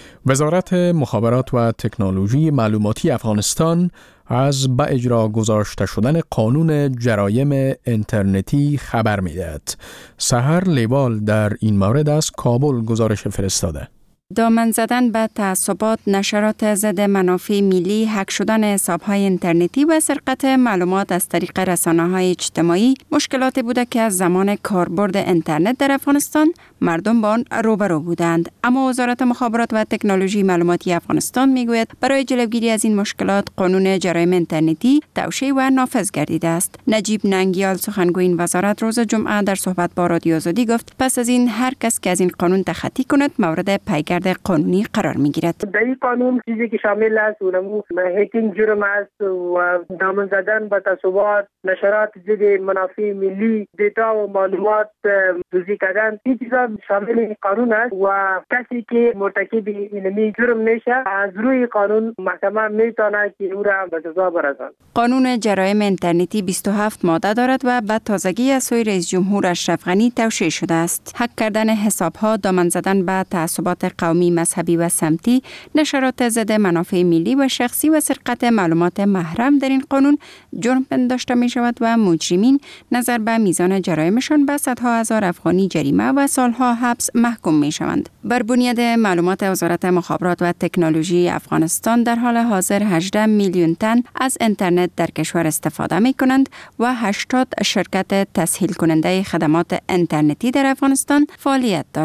وزارت مخابرات و تکنولوژی معلوماتی افغانستان از به اجرا گذاشته شدن قانون جرایم اینترنتی خبر می‌دهد. سحر لیوال در این مورد از کابل گزارش فرستاده. دامن زدن به تعصبات، نشرات ضد منافع ملی، هک شدن حساب‌های اینترنتی و سرقت معلومات از طریق رسانه‌های اجتماعی مشکلاتی بوده که از زمان کاربرد اینترنت در افغانستان مردم با آن روبرو بودند. اما وزارت مخابرات و تکنولوژی معلوماتی افغانستان میگوید برای جلوگیری از این مشکلات قانون جرایم اینترنتی توشیح و نافذ گردیده است. نجیب ننگیال سخنگوی این وزارت روز جمعه در صحبت با رادیو آزادی گفت پس از این هر کس که از این قانون تخطی کند مورد پیگرد قانونی قرار میگیرد. در این قانون چیزی که شامل است اونمو هکینگ جرم است و دامن زدن به تعصبات، نشرات ضد منافع ملی، دیتا و معلومات دزدی کردن، این چیزا شامل این قانون است و کسی که مرتکب این جرم میشه از روی قانون محکمه میتونه که او را به سزا برساند. قانون جرایم اینترنتی بیست و هفت ماده دارد و به تازگی از سوی رئیس جمهور اشرف غنی توشیح شده است. هک کردن حساب‌ها، دامن زدن به تعصبات قومی، مذهبی و سمتی، نشرات ضد منافع ملی و شخصی و سرقت معلومات محرم در این قانون جرم پنداشته می شود و مجرمین نظر به میزان جرایمشان به صدها هزار افغانی جریمه و سالها حبس محکوم می شوند. بر بنیاد معلومات وزارت مخابرات و تکنولوژی افغانستان در حال حاضر هجده میلیون تن از اینترنت در کشور استفاده می کنند و هشتاد شرکت تسهیل کننده خدمات اینترنتی در افغانستان فعالیت دارند.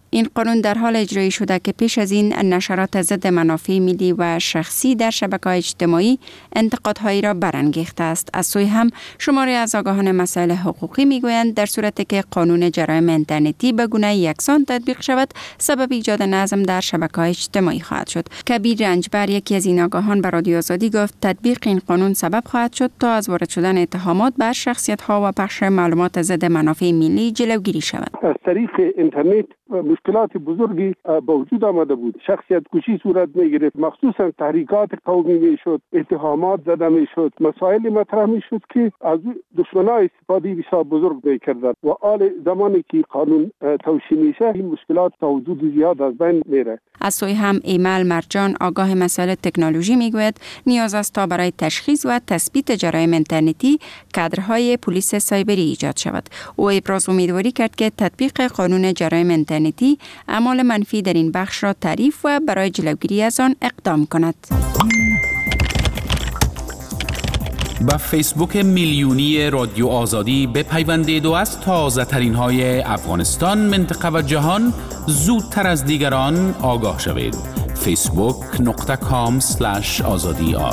این قانون در حال اجرایی شده که پیش از این نشرات ضد منافع ملی و شخصی در شبکه‌های اجتماعی انتقادهایی را برانگیخته است. از سوی هم شماری از آگاهان مسائل حقوقی میگویند در صورتی که قانون جرایم اینترنتی به گونه یکسان تطبیق شود، سبب ایجاد نظم در شبکه‌های اجتماعی خواهد شد. کبیر رنجبر، یکی از این آگاهان، به رادیو آزادی گفت تطبیق این قانون سبب خواهد شد تا از وارد شدن اتهامات بر شخصیت‌ها و پخش معلومات ضد منافع ملی جلوگیری شود. از طریق اینترنت مشکلات بزرگی به وجود آمده بود. شخصیت کشی صورت می‌گرفت، مخصوصا تحریکات قومی میشد، اتهامات زده میشد، مسائل مطرح میشد که از دشمنان استفاده بسیار بزرگ میکردند و آل زمانی که قانون توشیح میشه این مشکلات تا حدود زیاد از بین میره. از سوی هم ایمل مرجان، آگاه مسائل تکنولوژی، میگوید نیاز است تا برای تشخیص و تثبیت جرایم اینترنتی کادرهای پلیس سایبری ایجاد شود. او ابراز امیدواری کرد که تطبیق قانون جرایم اینترنتی اعمال منفی در این بخش را تعریف و برای جلوگیری از آن اقدام کند. با فیسبوک میلیونی رادیو آزادی بپیوندید و از تازه ترین های افغانستان، منطقه و جهان زودتر از دیگران آگاه شوید. فیسبوک نقطه کام سلش آزادی آر.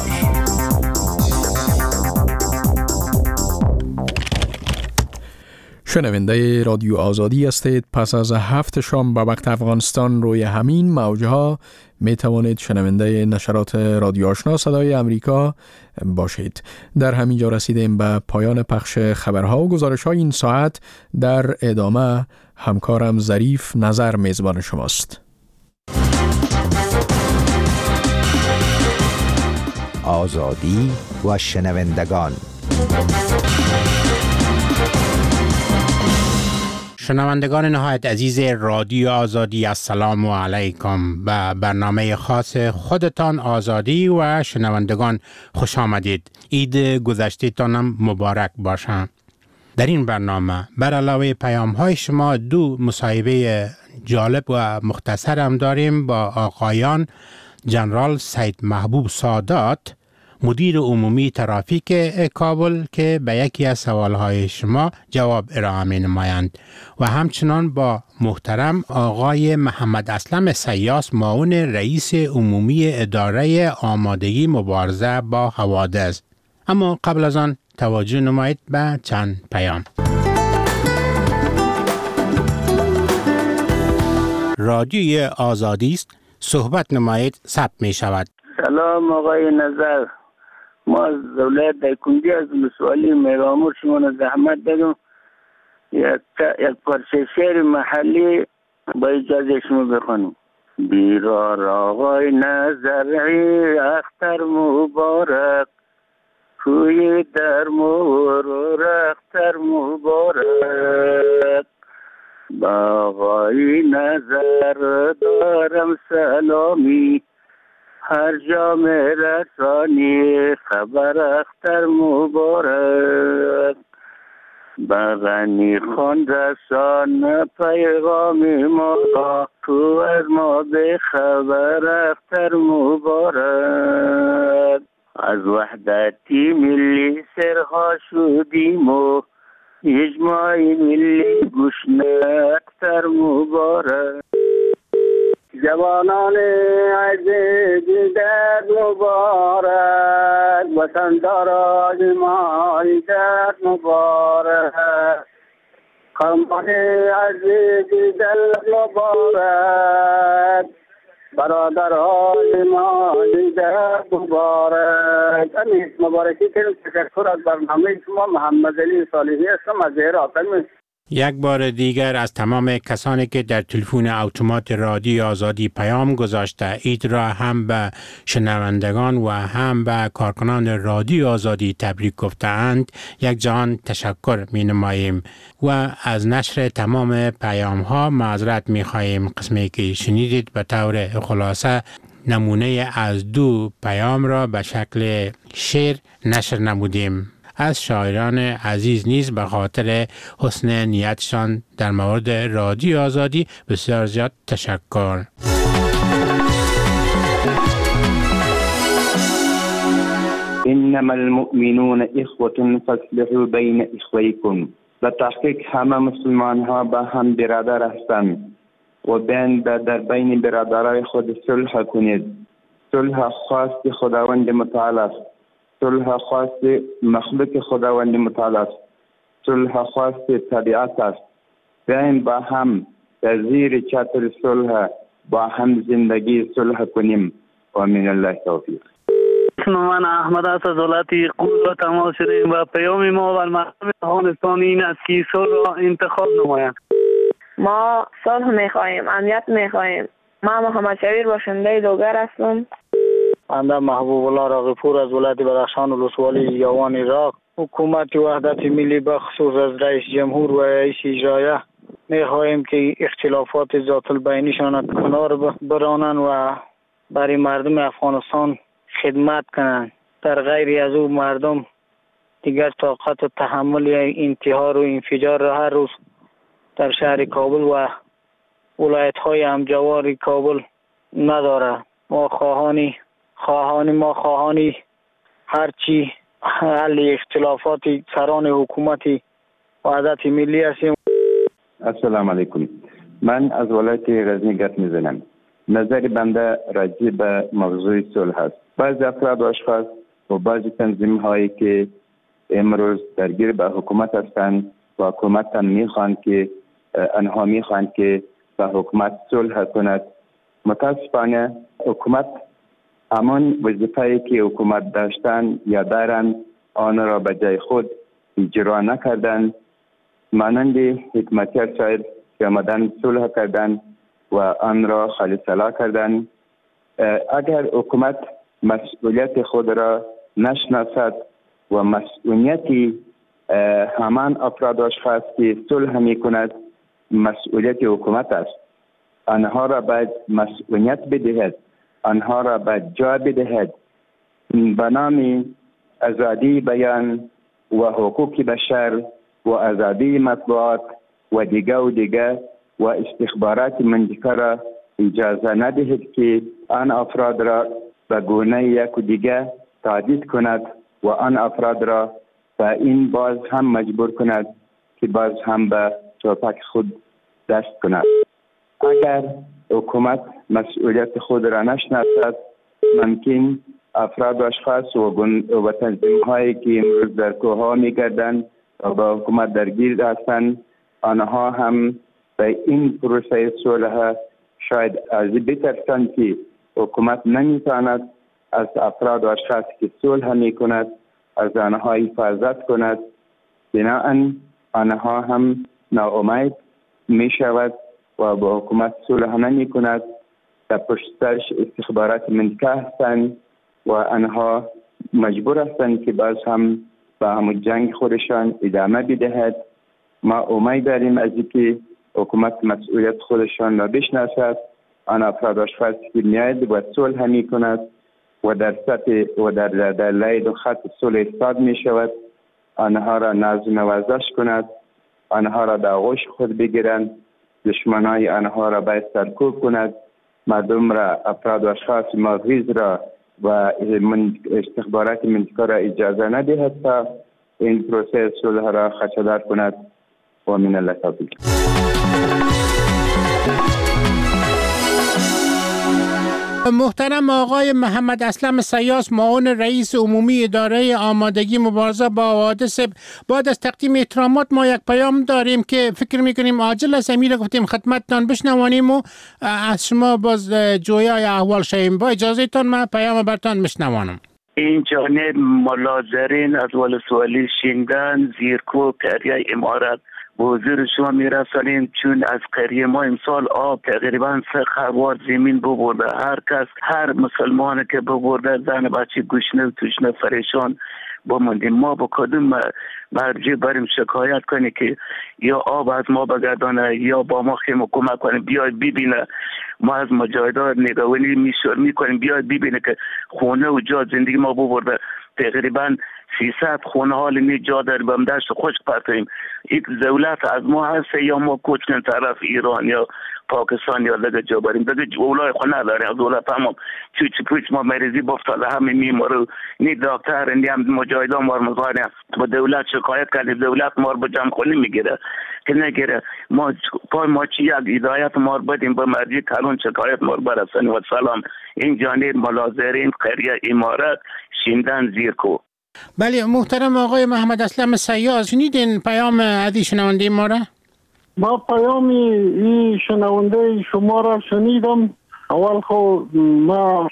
شنونده رادیو آزادی هستید. پس از هفت شام به وقت افغانستان روی همین موجه ها می توانید شنونده نشرات رادیو آشنا صدای امریکا باشید. در همین جا رسیدیم به پایان پخش خبرها و گزارش های این ساعت. در ادامه همکارم ظریف نظر میزبان شماست. آزادی و شنوندگان. شنوندگان نهایت عزیز رادیو آزادی، السلام علیکم. به برنامه خاص خودتان آزادی و شنوندگان خوش آمدید. عید گذشته تانم مبارک باشه. در این برنامه بر علاوه پیام های شما دو مصاحبه جالب و مختصر هم داریم با آقایان جنرال سید محبوب سادات، مدیر عمومی ترافیک کابل، که به یکی از سوالهای شما جواب ارائه می نمایند، و همچنان با محترم آقای محمد اسلم سیاس، معاون رئیس عمومی اداره آمادگی مبارزه با حوادث. اما قبل از آن توجه نمایید به چند پیام. رادیوی آزادی است، صحبت نمایید، ثبت می شود. سلام آقای نظر، ما از دولت دایکندی از مسئولی میرامور شما زحمت داریم یک یک پارچه شعر محلی با اجازه شما بخونم. بیرار آقای نظری اختر مبارک، کوی در مور اختر مبارک، با آقای نظر دارم سلامی، هر جا میرسانی خبر اختر مبارک، بغنی خون رسان پیغام ما تو از ما به خبر اختر مبارک، از وحدتی ملی سرها شدیم و اجماع ملی گشنه اختر مبارک، جوانان عزیز در مبارک، وطنداران ایمان در مبارک، خانمان عزیز در مبارک، برادران ایمان در مبارک. امید مبارکی کنیم. تشکر از برنامه شما. محمد علی صالحی هستم از هرات. یک بار دیگر از تمام کسانی که در تلفن اتومات رادیو آزادی پیام گذاشته، عید را هم به شنوندگان و هم به کارکنان رادیو آزادی تبریک گفتند، یک جهان تشکر می نماییم و از نشر تمام پیام ها معذرت می خواهیم. قسمی که شنیدید به طور خلاصه نمونه از دو پیام را به شکل شعر نشر نمودیم. از شاعران عزیز نیز به خاطر حسن نیتشان در مورد رادیو آزادی بسیار زیاد تشکر. انما المؤمنون اخوة فاصلحوا بین اخویکم. به تحقیق همه مسلمان ها با هم برادر هستند، و بیاین در بین برادرای خود صلح کنید. صلح خواست خداوند متعال است. صلح خواست مخلوق خداوند متعال است. صلح خواست طبیعت است. بیاین با هم در زیر چتر صلح با هم زندگی صلح کنیم و من الله توفیق. من احمد است از ولایت قم را تماس شدیم و پیام ما و مردم افغانستان این است که صلح را انتخاب نمایند. ما صلح میخواهیم، امنیت میخواهیم. ما محمد شبیر باشنده دوگر هستم. بنده محبوب الله راغبپور از ولایت بدخشان ولسوالی یاوان عراق. حکومت وحدت ملی بخصوص از رئیس جمهور و رئیس اجرایه میخواهیم که اختلافات ذات البینیشان کنار برانند و برای مردم افغانستان خدمت کنند. در غیر از او مردم دیگر طاقت و تحمل انتحار و انفجار را هر روز در شهر کابل و ولایت های همجوار کابل نداره. ما خواهانی خواهانی ما خواهانی هرچی حل اختلافات سران حکومت وحدت ملی هستیم. السلام علیکم. من از ولایت غزنی گپ میزنم. نظر بنده راجع به موضوع صلح است. بعضی افراد و اشخاص و بعضی تنظیم هایی که امروز درگیر به حکومت هستند و حکومت هم میخوان که آنها میخوان که با حکومت صلح کند. متاسفانه حکومت همان وظیفه‌ای که حکومت داشتن یا دارند آن را به جای خود اجرا نکردند. مانند حکمتیار صاحب که آمدن صلح کردند و آن را خالی صلاح کردند. اگر حکومت مسئولیت خود را نشناسد و مسئولیتی همان افراد و اشخاص که صلح می کند مسئولیت حکومت است، آنها را باید مسئولیت بدهد، آنها را باید جا بدهد. به نام آزادی بیان و حقوق بشر و آزادی مطبوعات و دیگه و دیگه و استخبارات منطقه را اجازه ندهد که آن افراد را به گونه یک و دیگه تهدید کند و آن افراد را به این باز هم مجبور کند که باز هم به توپک خود دست کند. اگر حکومت مسئولیت خود را نشناسد، ممکن افراد و اشخاص و تنظیم هایی که امروز در کوه می گردند و با حکومت درگیر هستند، آنها هم به این پروسه صلح شاید از بترسند که حکومت نمیتواند از افراد و اشخاصی که صلح می کند از آنها حفاظت کند. بنابراین آنها هم ناامید می شود و با حکومت صلح نمی کند. در پشت سرش استخبارات منطقه هستند و آنها مجبور هستند که باز هم با همون جنگ خودشان ادامه بدهد. ما امید داریم از اینکه حکومت مسئولیت خودشان را بشناسد، آن افراد و اشخاصی که میاید و صلح می کند و در سطح و در در لید و خط صلح ایستاد می شود، آنها را ناز و نوازش کند، آنها را در آغوش خود بگیرند، دشمنای آنها را باید سرکوب کند، مردم را افراد و اشخاص مغریض را و استخبارات منطقه را اجازه ندهد تا این پروسه صلح را خدشه‌دار کند و من الله توفیق. محترم آقای محمد اسلم سیاس، معاون رئیس عمومی اداره آمادگی مبارزه با حوادث، بعد از تقدیم احترامات ما یک پیام داریم که فکر میکنیم عاجل است، امیر گفتیم خدمتتان بشنوانیم و از شما باز جویای احوال شویم. با اجازهتان من پیام برتان بشنوانم. این جانب ملازرین از ولسوالی شینگان زیرکو قریه امارات به حضور شما میرسانیم، چون از قریه ما امسال آب تقریبا سه خروار زمین ببرده. هر کس هر مسلمان که ببرده زن بچه گشنه و توشنه پریشان بماندیم. ما با کدوم مرجع بریم شکایت کنیم که یا آب از ما بگردانه یا با ما خیمه کمک کنیم؟ بیاید ببینه ما از مجاهدان نگوانی میشور میکنیم، بیاید ببینه که خونه و جا زندگی ما ببرده. تقریبا سیصد خونه حال می جا در بمدشت خشک پرتیم. یک دولت از ما هست یا ما کوچ کنیم طرف ایران یا پاکستان یا دیگه جا بریم دیگه اولای خونه داره از اولای تمام چی چی پوچ ما مریضی بافتاده همه میمارو نی دکتر نی هم مجاهدان مار مزانه با دولت شکایت کردیم دولت مار به جمع خونی میگیره که نگیره ما پای ما چی یک هدایت مار بدیم به مرجی کلون شکایت مار برسن و سلام این جانب ملازرین قریه امارت شیندن زیرکو. بله محترم آقای محمد اسلم سیاز شنیدین پیام عزیز شنونده ما را؟ ما پیام این شنونده شما را شنیدم. اول خود ما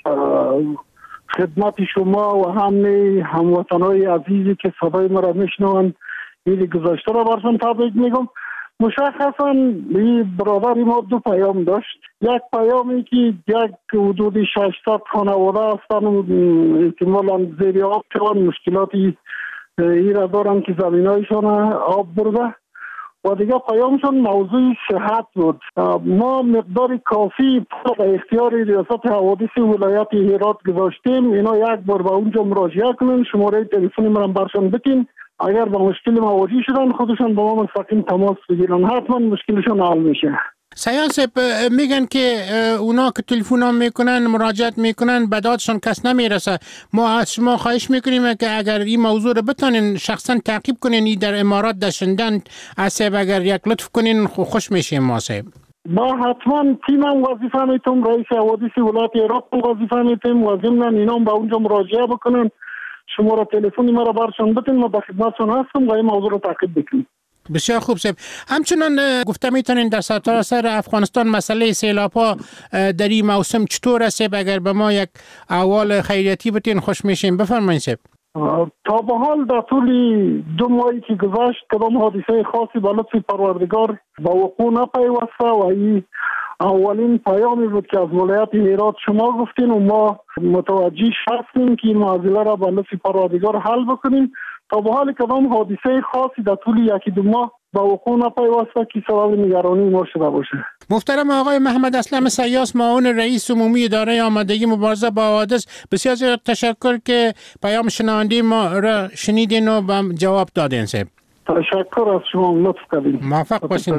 خدمت شما و همه هموطنهای عزیزی که صدای ما را میشنوند این گذاشته را برشان تبریک میگم. مشخصا این برادر ما دو پیام داشت. یک پیامی که یک حدود ششصد خانواده هستند احتمالاً زیر آب شدن مشکلاتی این را دارن که زمینایشان آب برده و دیگه پیامشان موضوع صحت بود. ما مقدار کافی در اختیار ریاست حوادث ولایت هرات گذاشتیم. اینا یک بار به اونجا مراجعه کنن شماره تلفن ما برشان بتین اگر با مشکل مواجه شدن خودشان با ما مستقیم تماس بگیرن حتما مشکلشون حل میشه. سیاس میگن که اونا که تلفن ها میکنن مراجعت میکنن به دادشان کس نمیرسه. ما از شما خواهش میکنیم که اگر این موضوع رو بتونین شخصا تعقیب کنین این در امارات داشتن اسب اگر یک لطف کنین خوش میشیم ما صاحب. ما حتما تیمم وظیفه میتونم رئیس حوادث ولایت هرات وظیفه میتونم و ضمن اینا به اونجا مراجعه بکنن شماره تلفنی ما را برشان بتین ما به خدمتشان هستم و این موضوع رو تعقیب بکنیم. بسیار خوب صاحب. همچنان گفته میتونین در سرتاسر افغانستان مسئله سیلاب‌ها در این موسم چطور است؟ اگر به ما یک احوال خیریتی بتین خوش میشیم. بفرمایید صاحب. تا به حال در طول دو ماهی که گذشت کدام حادثه خاصی به لطف پروردگار به وقوع نپیوسته و این اولین پیامی بود که از ولایت هرات شما گفتین و ما متوجه هستیم که این معضله را به لطف پروردگار حل بکنیم. تا به حال کدام حادثه خاصی در طول یکی دو ماه به وقوع نپیوسته که سبب نگرانی ما شده باشه. محترم آقای محمد اسلم سیاس معاون رئیس عمومی اداره آمادگی مبارزه با حوادث بسیار زیاد تشکر که پیام شنونده ما را شنیدین و به جواب دادین صاحب. تشکر از شما لطف کردین. موفق باشین.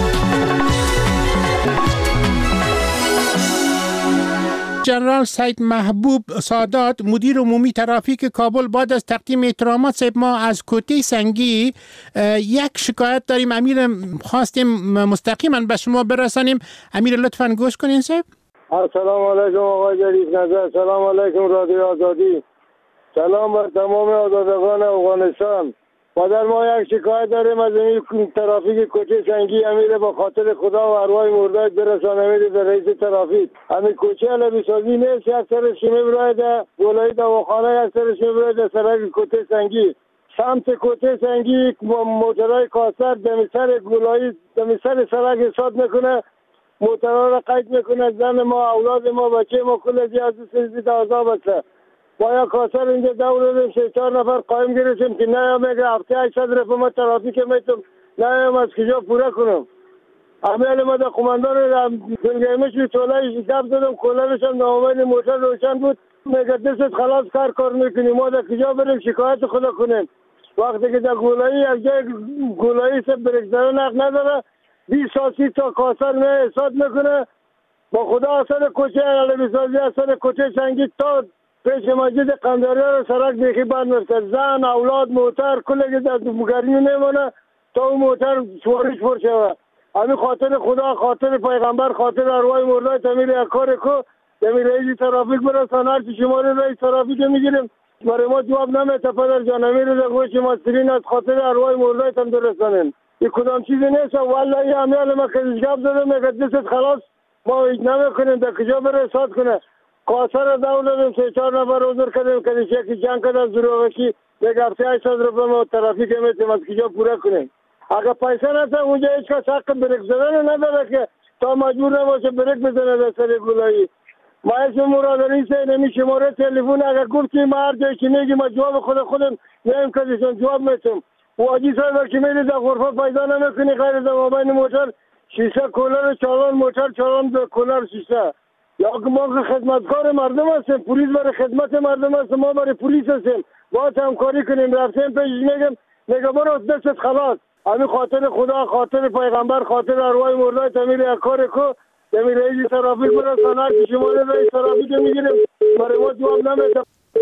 جنرال سید محبوب سادات مدیر عمومی ترافیک کابل بعد از تقدیم احترامات صاحب ما از کوته سنگی یک شکایت داریم. امیر خواستیم مستقیما به شما برسانیم. امیر لطفاً گوش کنین صاحب. السلام علیکم آقای جلیل نظر. سلام علیکم رادیو آزادی. سلام بر تمام آزادگان افغانستان. مادر ما یک شکایت داریم از این ترافیک کوچه سنگی. امیر با خاطر خدا و ارواح مرداد برسان امیر در رئیس ترافیک. همین کوچه علوی سازی نیست. یک سرش میبرای در گلایی دواخانه یک سرش میبرای در سرک کوچه سنگی. سمت کوچه سنگی موترهای کاسر دمی سر گلایی دمی سر سرک حساب میکنه. موترها را قید میکنه. زن ما اولاد ما بچه ما کل از از سیزی دوازده بسته. با یا کاسر اینجا دوریم سه چهار نفر قایم گرفتیم که نه یا میگه هفته هشتصد رفت ما ترافیک میتونم نه یا از کجا پورا کنم. امیال ما در قماندان دلگیمش بی طولهش دب زدم کلرش هم نامید موتر روشن بود میگه دست خلاص کار کار میکنیم ما در کجا بریم شکایت خدا کنیم. وقتی که در گولایی یک جای گولایی سے بریکزنه نق نداره بیست تا سی تا کاسر می احساس میکنه. با خدا اصلا کوچه علوی سازی اصلا کوچه سنگی تا پیش مسجد قنداری رو سرک بیخی بند میفته. زن اولاد موتر کلی در گرمی نمونه تا اون موتر سوارش پر شوه. همین خاطر خدا خاطر پیغمبر خاطر ارواح مردای تمیر یک کار کو تمیر رئیس ترافیک برسان هر چی شماره رئیس ترافیک میگیریم برای ما جواب نمیده. پدر جان امیر در گوش ماسترین از خاطر ارواح مردای تم درستانن. این کدام چیزی نیست. والله امیال ما کلیش گپ زدم میگه دست خلاص ما هیچ نمیکنیم در کجا بره ساد کنه. کاسر دولتیم سه چهار نفر حضور کردیم کلیش یکی جنگ کرد از دروغشی یک هفته هشتصد روپیه ما ترافیک میتیم از کجا پورا کنیم. اگر پیسه نسته اونجا هیچ کس حق بریک زدن نداره که تا مجبور نباشه بریک بزنه در سر گلایی. ما اسم مرادری سه نمی شماره تلفن اگر گفتی ما هر جایی که میگی ما جواب خود خودم نیم کدیشون جواب میتیم. واجی صاحب که میری در غرفه پیدا نمیکنی غیر در مابین موتر شیشه کولر چالان موتر چالان در کولر شیشه. یا که ما خدمتکار مردم هستیم پلیس برای خدمت مردم هستیم ما برای پلیس هستیم با همکاری کنیم. رفتیم پیش میگم میگه برو دستت خلاص همین خاطر خدا، خاطر پیغمبر، خاطر ارواح مردای تمیل یک کار کو تمیل رئیس ترافیک برسانه که شما رئیس ترافیک میگیریم برای ما جواب نمیده.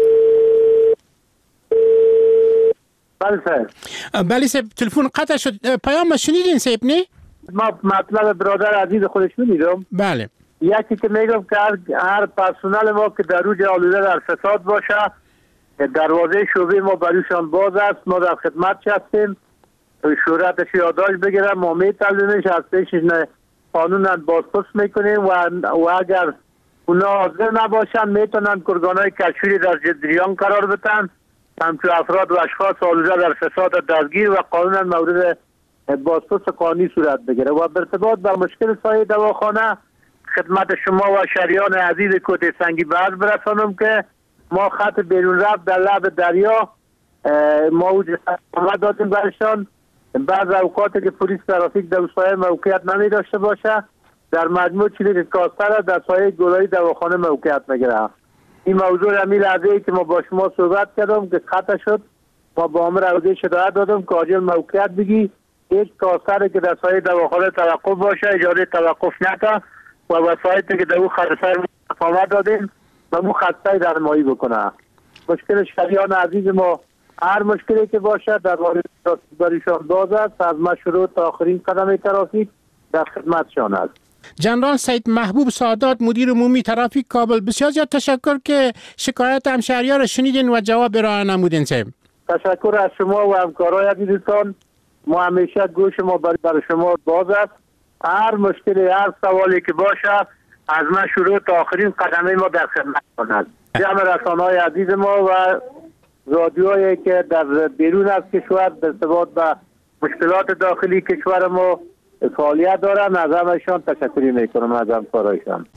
بله سر بله سر تلفن قطع شد. پیام شنیدین سیب نه؟ ما مطلب برادر عزیز خودش میدیدم. بله یکی که میگم که هر, هر پرسنل ما که در روز آلوده در فساد باشه دروازه شعبه ما برایشان باز است. ما در خدمت هستیم. شورتش یادداشت بگیرم ما میطلبیمش از پیشش نه قانونا بازپرس میکنیم و, و اگر اونا حاضر نباشن میتونن کرگانهای کشوری در جریان قرار بدن همچون افراد و اشخاص آلوده در فساد دستگیر و قانونا مورد بازپرس قانونی صورت بگیره. و به ارتباط با مشکل سایه دواخانه خدمت شما و شریان عزیز کوته سنگی بر برسانم که ما خط بیرون رفت در لب دریا ما وجود آمد دادیم برشان. بعض اوقات که پلیس ترافیک در سایه موقعیت نمی داشته باشه در مجموع چیزی کاستر در سایه گلایی دواخانه موقعیت میگیره. این موضوع همین لحظه که ما با شما صحبت کردم که خطا شد ما با امر عوضی شدایت دادم که عاجل موقعیت بگی هیچ کاستر که در سایه دواخانه توقف باشه اجازه توقف نکه و وسایتی که در او خرسر آمد دادیم و مو خطای در مایی بکنه. مشکل شریان عزیز ما هر مشکلی که باشه در باریشان باز است. از مشروع تا آخرین قدم ترافیک در خدمتشان است. جنرال سید محبوب سادات مدیر عمومی ترافیک کابل، بسیار زیاد تشکر که شکایت همشهری‌ها را شنیدین و جواب ارائه نمودین. صاحب تشکر از شما و همکارای عزیزتان. ما همیشه گوش ما برای شما باز است. هر مشکلی هر سوالی که باشه از من شروع تا آخرین قدمه ما در خدمت است. جمع رسانه‌های عزیز ما و رادیوهایی که در بیرون از کشور در ارتباط با مشکلات داخلی کشور ما فعالیت دارن از همشان تشکری میکنم از همکارایشان.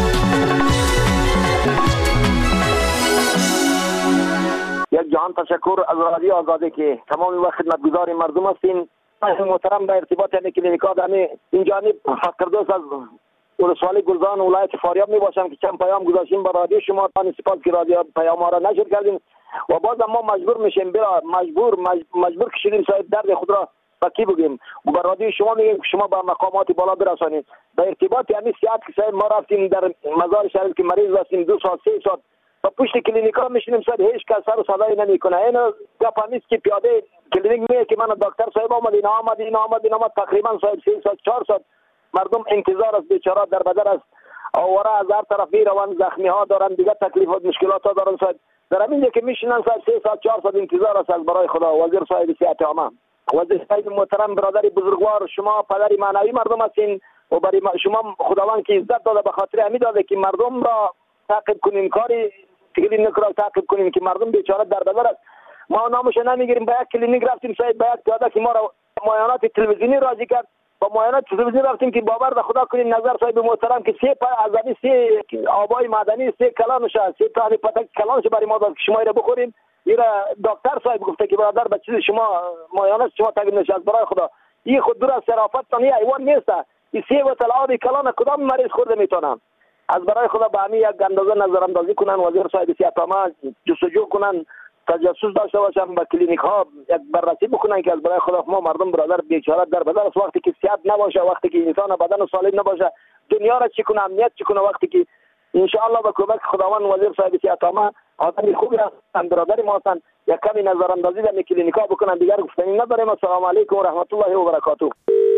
یک جهان تشکر از رادیو آزادی که تمام وقت خدمتگزار مردم هستین. محترم در ارتباط همین کلینیکا در این جانب فقردوست از ولسوالی گلزان ولایت فاریاب می باشم که چند پیام گذاشتیم با رادیو شما. تانی سپاس که رادیو پیام ها را نشر کردیم و بازم ما مجبور میشیم برا مجبور مجبور کشیدیم صاحب درد خود را با کی بگیم و با رادیو شما میگیم که شما با مقامات بالا برسانید. در ارتباط همین صحت که صاحب ما رفتیم در مزار شریف که مریض هستیم دو سال سه سال با پشت کلینیکا میشینیم صاحب هیچ کس سر و صدایی نمیکنه. اینو گپامیست که پیاده کلینیک میگه که من دکتر صاحب آمد اینا آمد اینا آمد اینا آمد تقریبا صاحب سه سال چهار سال مردم انتظار است بیچاره در بدر است آواره از هر طرف میروند زخمی ها دارن دیگه تکلیفات مشکلات ها دارن صاحب در همین که میشینن صاحب سه سال چهار سال انتظار است از برای خدا. وزیر صاحب صحت عامه وزیر صاحب محترم برادر بزرگوار شما پدری معنوی مردم هستین و برای شما خداوند که عزت داده به خاطر همین داده که مردم را تعقیب کنین کاری کلینیک را تعقیب کنین که مردم بیچاره در بدر است. ما نامش نمیگیریم به یک کلینیک رفتیم صاحب به یک پیاده که ما را معاینات تلویزیونی راضی کرد با معاینات تلویزیونی رفتیم که باور به خدا کنین نظر صاحب محترم که سه ازادی سه آبای معدنی سه کلانش سه تا پتک کلانش برای ما داد که شما را بخوریم. ایرا دکتر صاحب گفته که برادر به چیز شما معاینات شما تگید نشد برای خدا این خود دور از صرافت تانی ایوان نیست. این سه بوتل آب کلان کدام مریض خورده میتونن از برای خدا به همین یک اندازه نظر اندازی کنن. وزیر صاحب صحت عامه جستجو کنن تجسس داشته باشن با کلینیک ها یک بررسی بکنن که از برای خدا ما مردم برادر بیچاره در بدن است. وقتی که صحت نباشه وقتی که انسان بدن سالم نباشه دنیا را چی کنه امنیت چی کنه. وقتی که ان شاء الله با کمک خداوند وزیر صاحب صحت عامه آدم خوبی هستن برادر ما هستن یک کمی نظر اندازی در کلینیک ها بکنن دیگر گفتنی نداریم. السلام علیکم و رحمت الله و برکاته.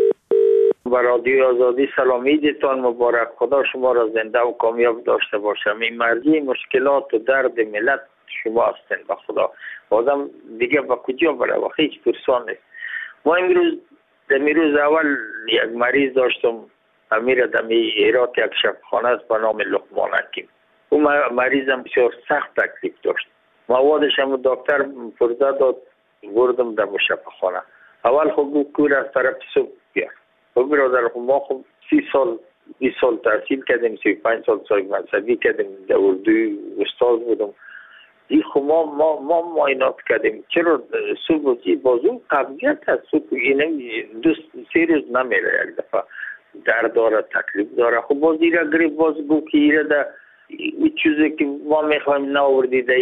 با رادیو آزادی سلام عیدتان مبارک. خدا شما را زنده و کامیاب داشته باشم. این مرزی مشکلات و درد ملت شما هستین با خدا. بازم دیگه با کجا بره و هیچ پرسان نیست. ما امروز دمیروز اول یک مریض داشتم امیر دمی ایرات یک شفاخانه است به نام لقمان حکیم. اون مریضم بسیار سخت تکلیف داشت. موادش هم دکتر فرزه داد بردم در شفاخانه. اول خب کور از طرف صبح بیار. خب برادر ما خب سی سال بیست سال تحصیل کردیم سی و پنج سال سال مذهبی کردیم در اردوی استاد بودم. این خب ما ما ما معاینات کردیم چرا صبح بازو قبضیت هست صبح این دو سه روز نمیره یک دفعه درد داره تکلیف داره. خب باز ایره گریب باز گو که ایره ده این چیزی که ما میخوایم ناوردیده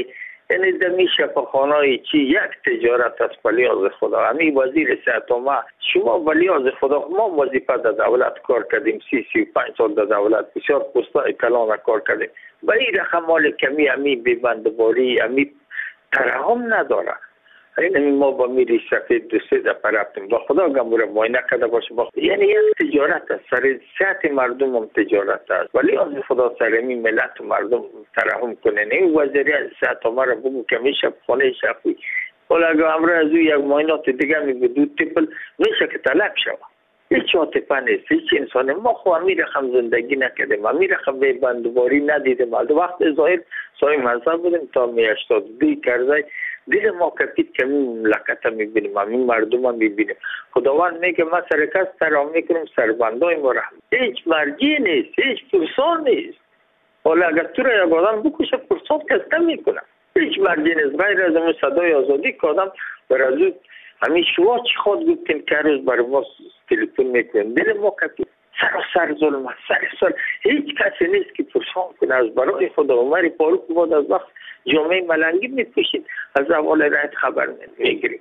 یعنی دمی شفاخانه‌ای چی یک تجارت است ولی از خدا. همین وزیر صحت ما شما ولی از خدا ما وظیفه در دولت کار کردیم سی سی و پنج سال در دولت بسیار پستای کلان کار کردیم و این رقم مال کمی همین ببندباری همین ترحم نداره. این ما با میری سفید دو سه دفعه رفتیم با خدا گموره معاینه کرده باشه با یعنی یک تجارت است سر صحت مردم هم تجارت است ولی از خدا سر این ملت و مردم ترحم کنه. این وزیر صحت ما را بگو که میشه خانه شفی ولی اگر امروز از یک معاینات دیگه میگه دو تیپل میشه که طلب شود. هیچ عاطفه نیست هیچ انسانی. ما خو همین رقم زندگی نکردیم همین رقم بندباری ندیدیم. از وقت ظاهر سای منصب بودیم تا می هشتاد دو کرده دیل ما کپید که این مملکت هم میبینیم همین مردم هم میبینیم. خداوند میگه ما سرکست ترام میکنیم سربندای ما رحم. هیچ مرجی نیست هیچ فرسان نیست. ولی اگر تو را یک آدم بکشه فرسان کس نمیکنه. هیچ مرجی نیست غیر از اون صدای آزادی که آدم برازو همین شما چی خود گفتین که روز برای ما تلفن میکنیم دل ما کپید سر ظلم سر سر هیچ کسی نیست که فرسان کنه از برای خدا. عمر فاروق بود از وقت جامعه ملنگی میپوشید از اول رایت خبر میگیریم.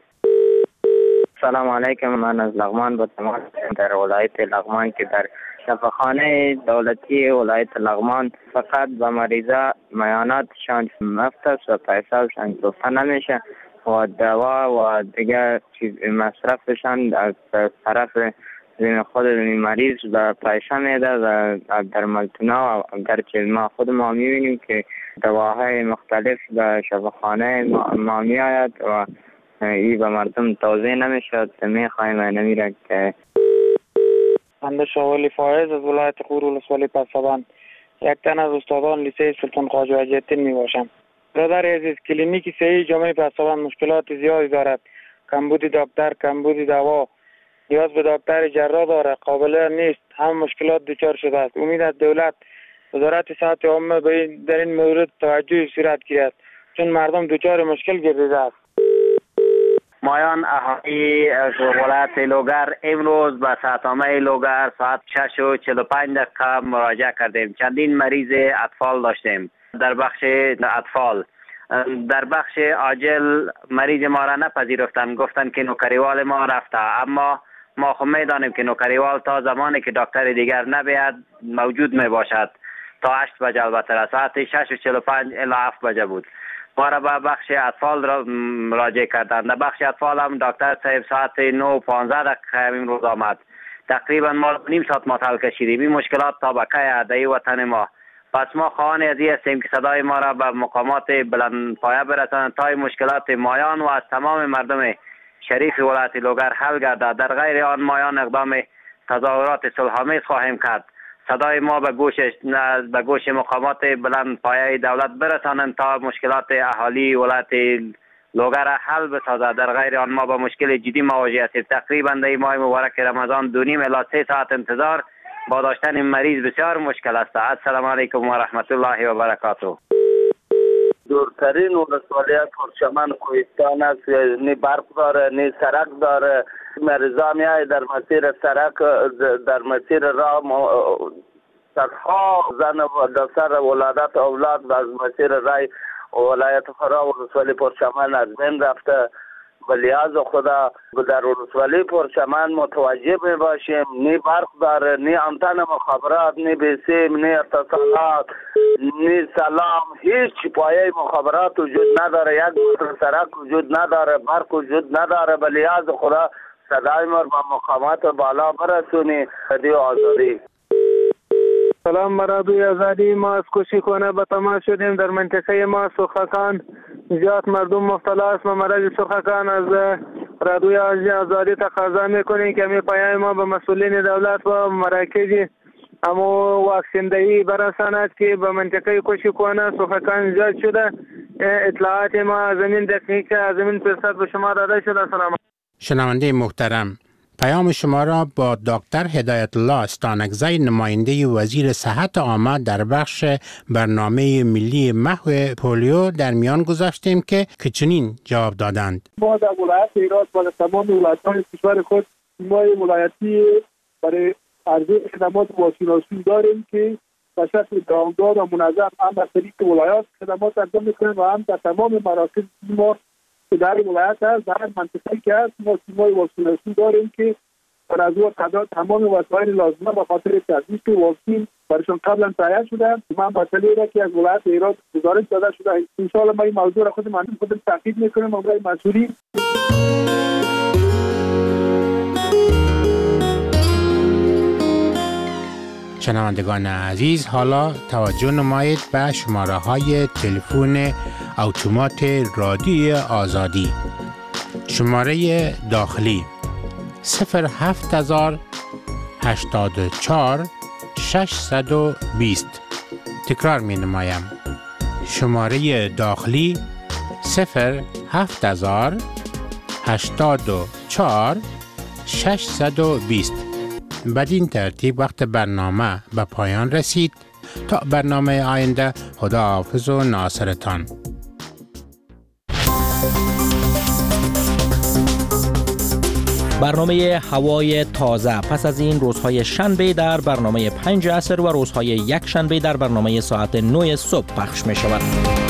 سلام علیکم. من از لغمان با تماس در ولایت لغمان که در شفاخانه دولتی ولایت لغمان فقط به مریضا میاناتشان مفت است و پیسه‌شان گرفته نمیشه و دوا و دیگر چیز مصرفشان از طرف خود مریض به پیسه میده و در ملتونا گرچه ما خود ما میبینیم که دواهای مختلف به شفاخانه ما می آید و این به مردم توضیح نمیشد. میخوایم نمیره که بنده شاولی فایز از ولایت غور ولسوالی پسابند یک تن از استادان لیسه سلطان خواجه حجتین می باشم. برادر عزیز کلینیک صحی جامعه پسابند مشکلات زیادی دارد. کمبود دکتر کمبود دوا نیاز به دکتر جراح داره قابل نیست. هم مشکلات دچار شده است. امید از دولت وزارت صحت عامه به در این مورد توجه صورت گیرد چون مردم دچار مشکل گردیده است. مایان اهالی از ولایت لوگر امروز به صحت عامه لوگر ساعت شش و چهل و پنج دقیقه مراجعه کردیم. چندین مریض اطفال داشتیم در بخش اطفال. در بخش عاجل مریض ما را نپذیرفتند گفتند که نوکریوال ما رفته اما ما خب میدانیم که نوکریوال تا زمانی که دکتر دیگر نبیاد موجود می باشد تا هشت بجه البته ساعت شش و چهل و پنج الی هفت بجه بود. ما را به بخش اطفال را مراجعه کردند. در بخش اطفال هم دکتر صاحب ساعت نه و پانزده دقیقه امروز آمد. تقریبا ما نیم ساعت معطل کشیدیم. این مشکلات طبقه عدهی وطن ما. پس ما خواهان از این هستیم که صدای ما را به مقامات بلند پایه برسانند تا مشکلات مایان و از تمام مردم شریف ولایت لوگر حل گردد. در غیر آن مایان اقدام تظاهرات صلح‌آمیز خواهیم کرد. صدای ما به گوش به گوش مقامات بلند پایه دولت برسانند تا مشکلات اهالی ولایت لوگر حل بسازد. در غیر آن ما با مشکل جدی مواجه هستیم. تقریبا در ماه مبارک رمضان دو نیم الی سه ساعت انتظار با داشتن مریض بسیار مشکل است. السلام علیکم و رحمت الله و برکاته. دورترین ولسوالی پرچمن کوهستان است. نی برق داره نی سرک داره. مریضا میای در مسیر سرک در مسیر راه صدها زن و دفتر ولادت اولاد از مسیر رای ولایت فرا ولسوالی پرچمن از بین رفته. ولیاز خدا در ولسوالی پرچمن متوجه می باشیم. نی برق داره نی انتن مخابرات نی بیسیم نی اتصالات نی سلام هیچ پایه مخابرات وجود نداره. یک متر سرک وجود نداره برق وجود نداره. ولیاز خدا صدای ما با مقامات بالا برسونی دی آزادی. سلام مرادوی آزادی. ما از کشی کنه به تماس شدیم. در منطقه ما سرخکان زیاد مردم مبتلا است. ما مرض سرخکان از رادوی آزادی تقاضا میکنیم که می پیام ما به مسئولین دولت و مراکز اما واکسین دهی برساند که به منطقه کشی کنه سرخکان زیاد شده. اطلاعات ما زمین دقیق از زمین فرصت به شما داده شده. سلام. شنونده محترم، پیام شما را با دکتر هدایت الله استانکزی نماینده وزیر صحت عامه در بخش برنامه ملی محو پولیو در میان گذاشتیم که چنین جواب دادند. ما در ولایت هرات و تمام ولایت‌های کشور خود تیم‌های ولایتی برای عرضه اقدامات واکسیناسیون داریم که به شکل دوامدار و منظم هم در طریق ولایات خدمات انجام میکنیم و هم در تمام مراکز ما که در ولایت هست، در منطقه‌ای که هست ما تیم‌های واکسیناسیون داریم که بر از او تعداد تمام وسایل لازمه به خاطر تزریق واکسن برشان قبلا تهیه شده. من با تلیره که از ولایت هرات گزارش داده شده، ان شاء الله ما این موضوع را خود من خودم تاکید میکنیم و برای مسئولین. شنوندگان عزیز، حالا توجه نمایید به شماره های تلفن اتومات رادیوی آزادی. شماره داخلی صفر هفت هزار هشتاد و چهار ششصد و بیست. تکرار می نمایم. شماره داخلی صفر هفت هزار هشتاد و چهار ششصد و بیست. بدین ترتیب وقت برنامه به پایان رسید. تا برنامه آینده، خداحافظ و ناصرتان. برنامه هوای تازه پس از این روزهای شنبه در برنامه پنج عصر و روزهای یک شنبه در برنامه ساعت نه صبح پخش می شود.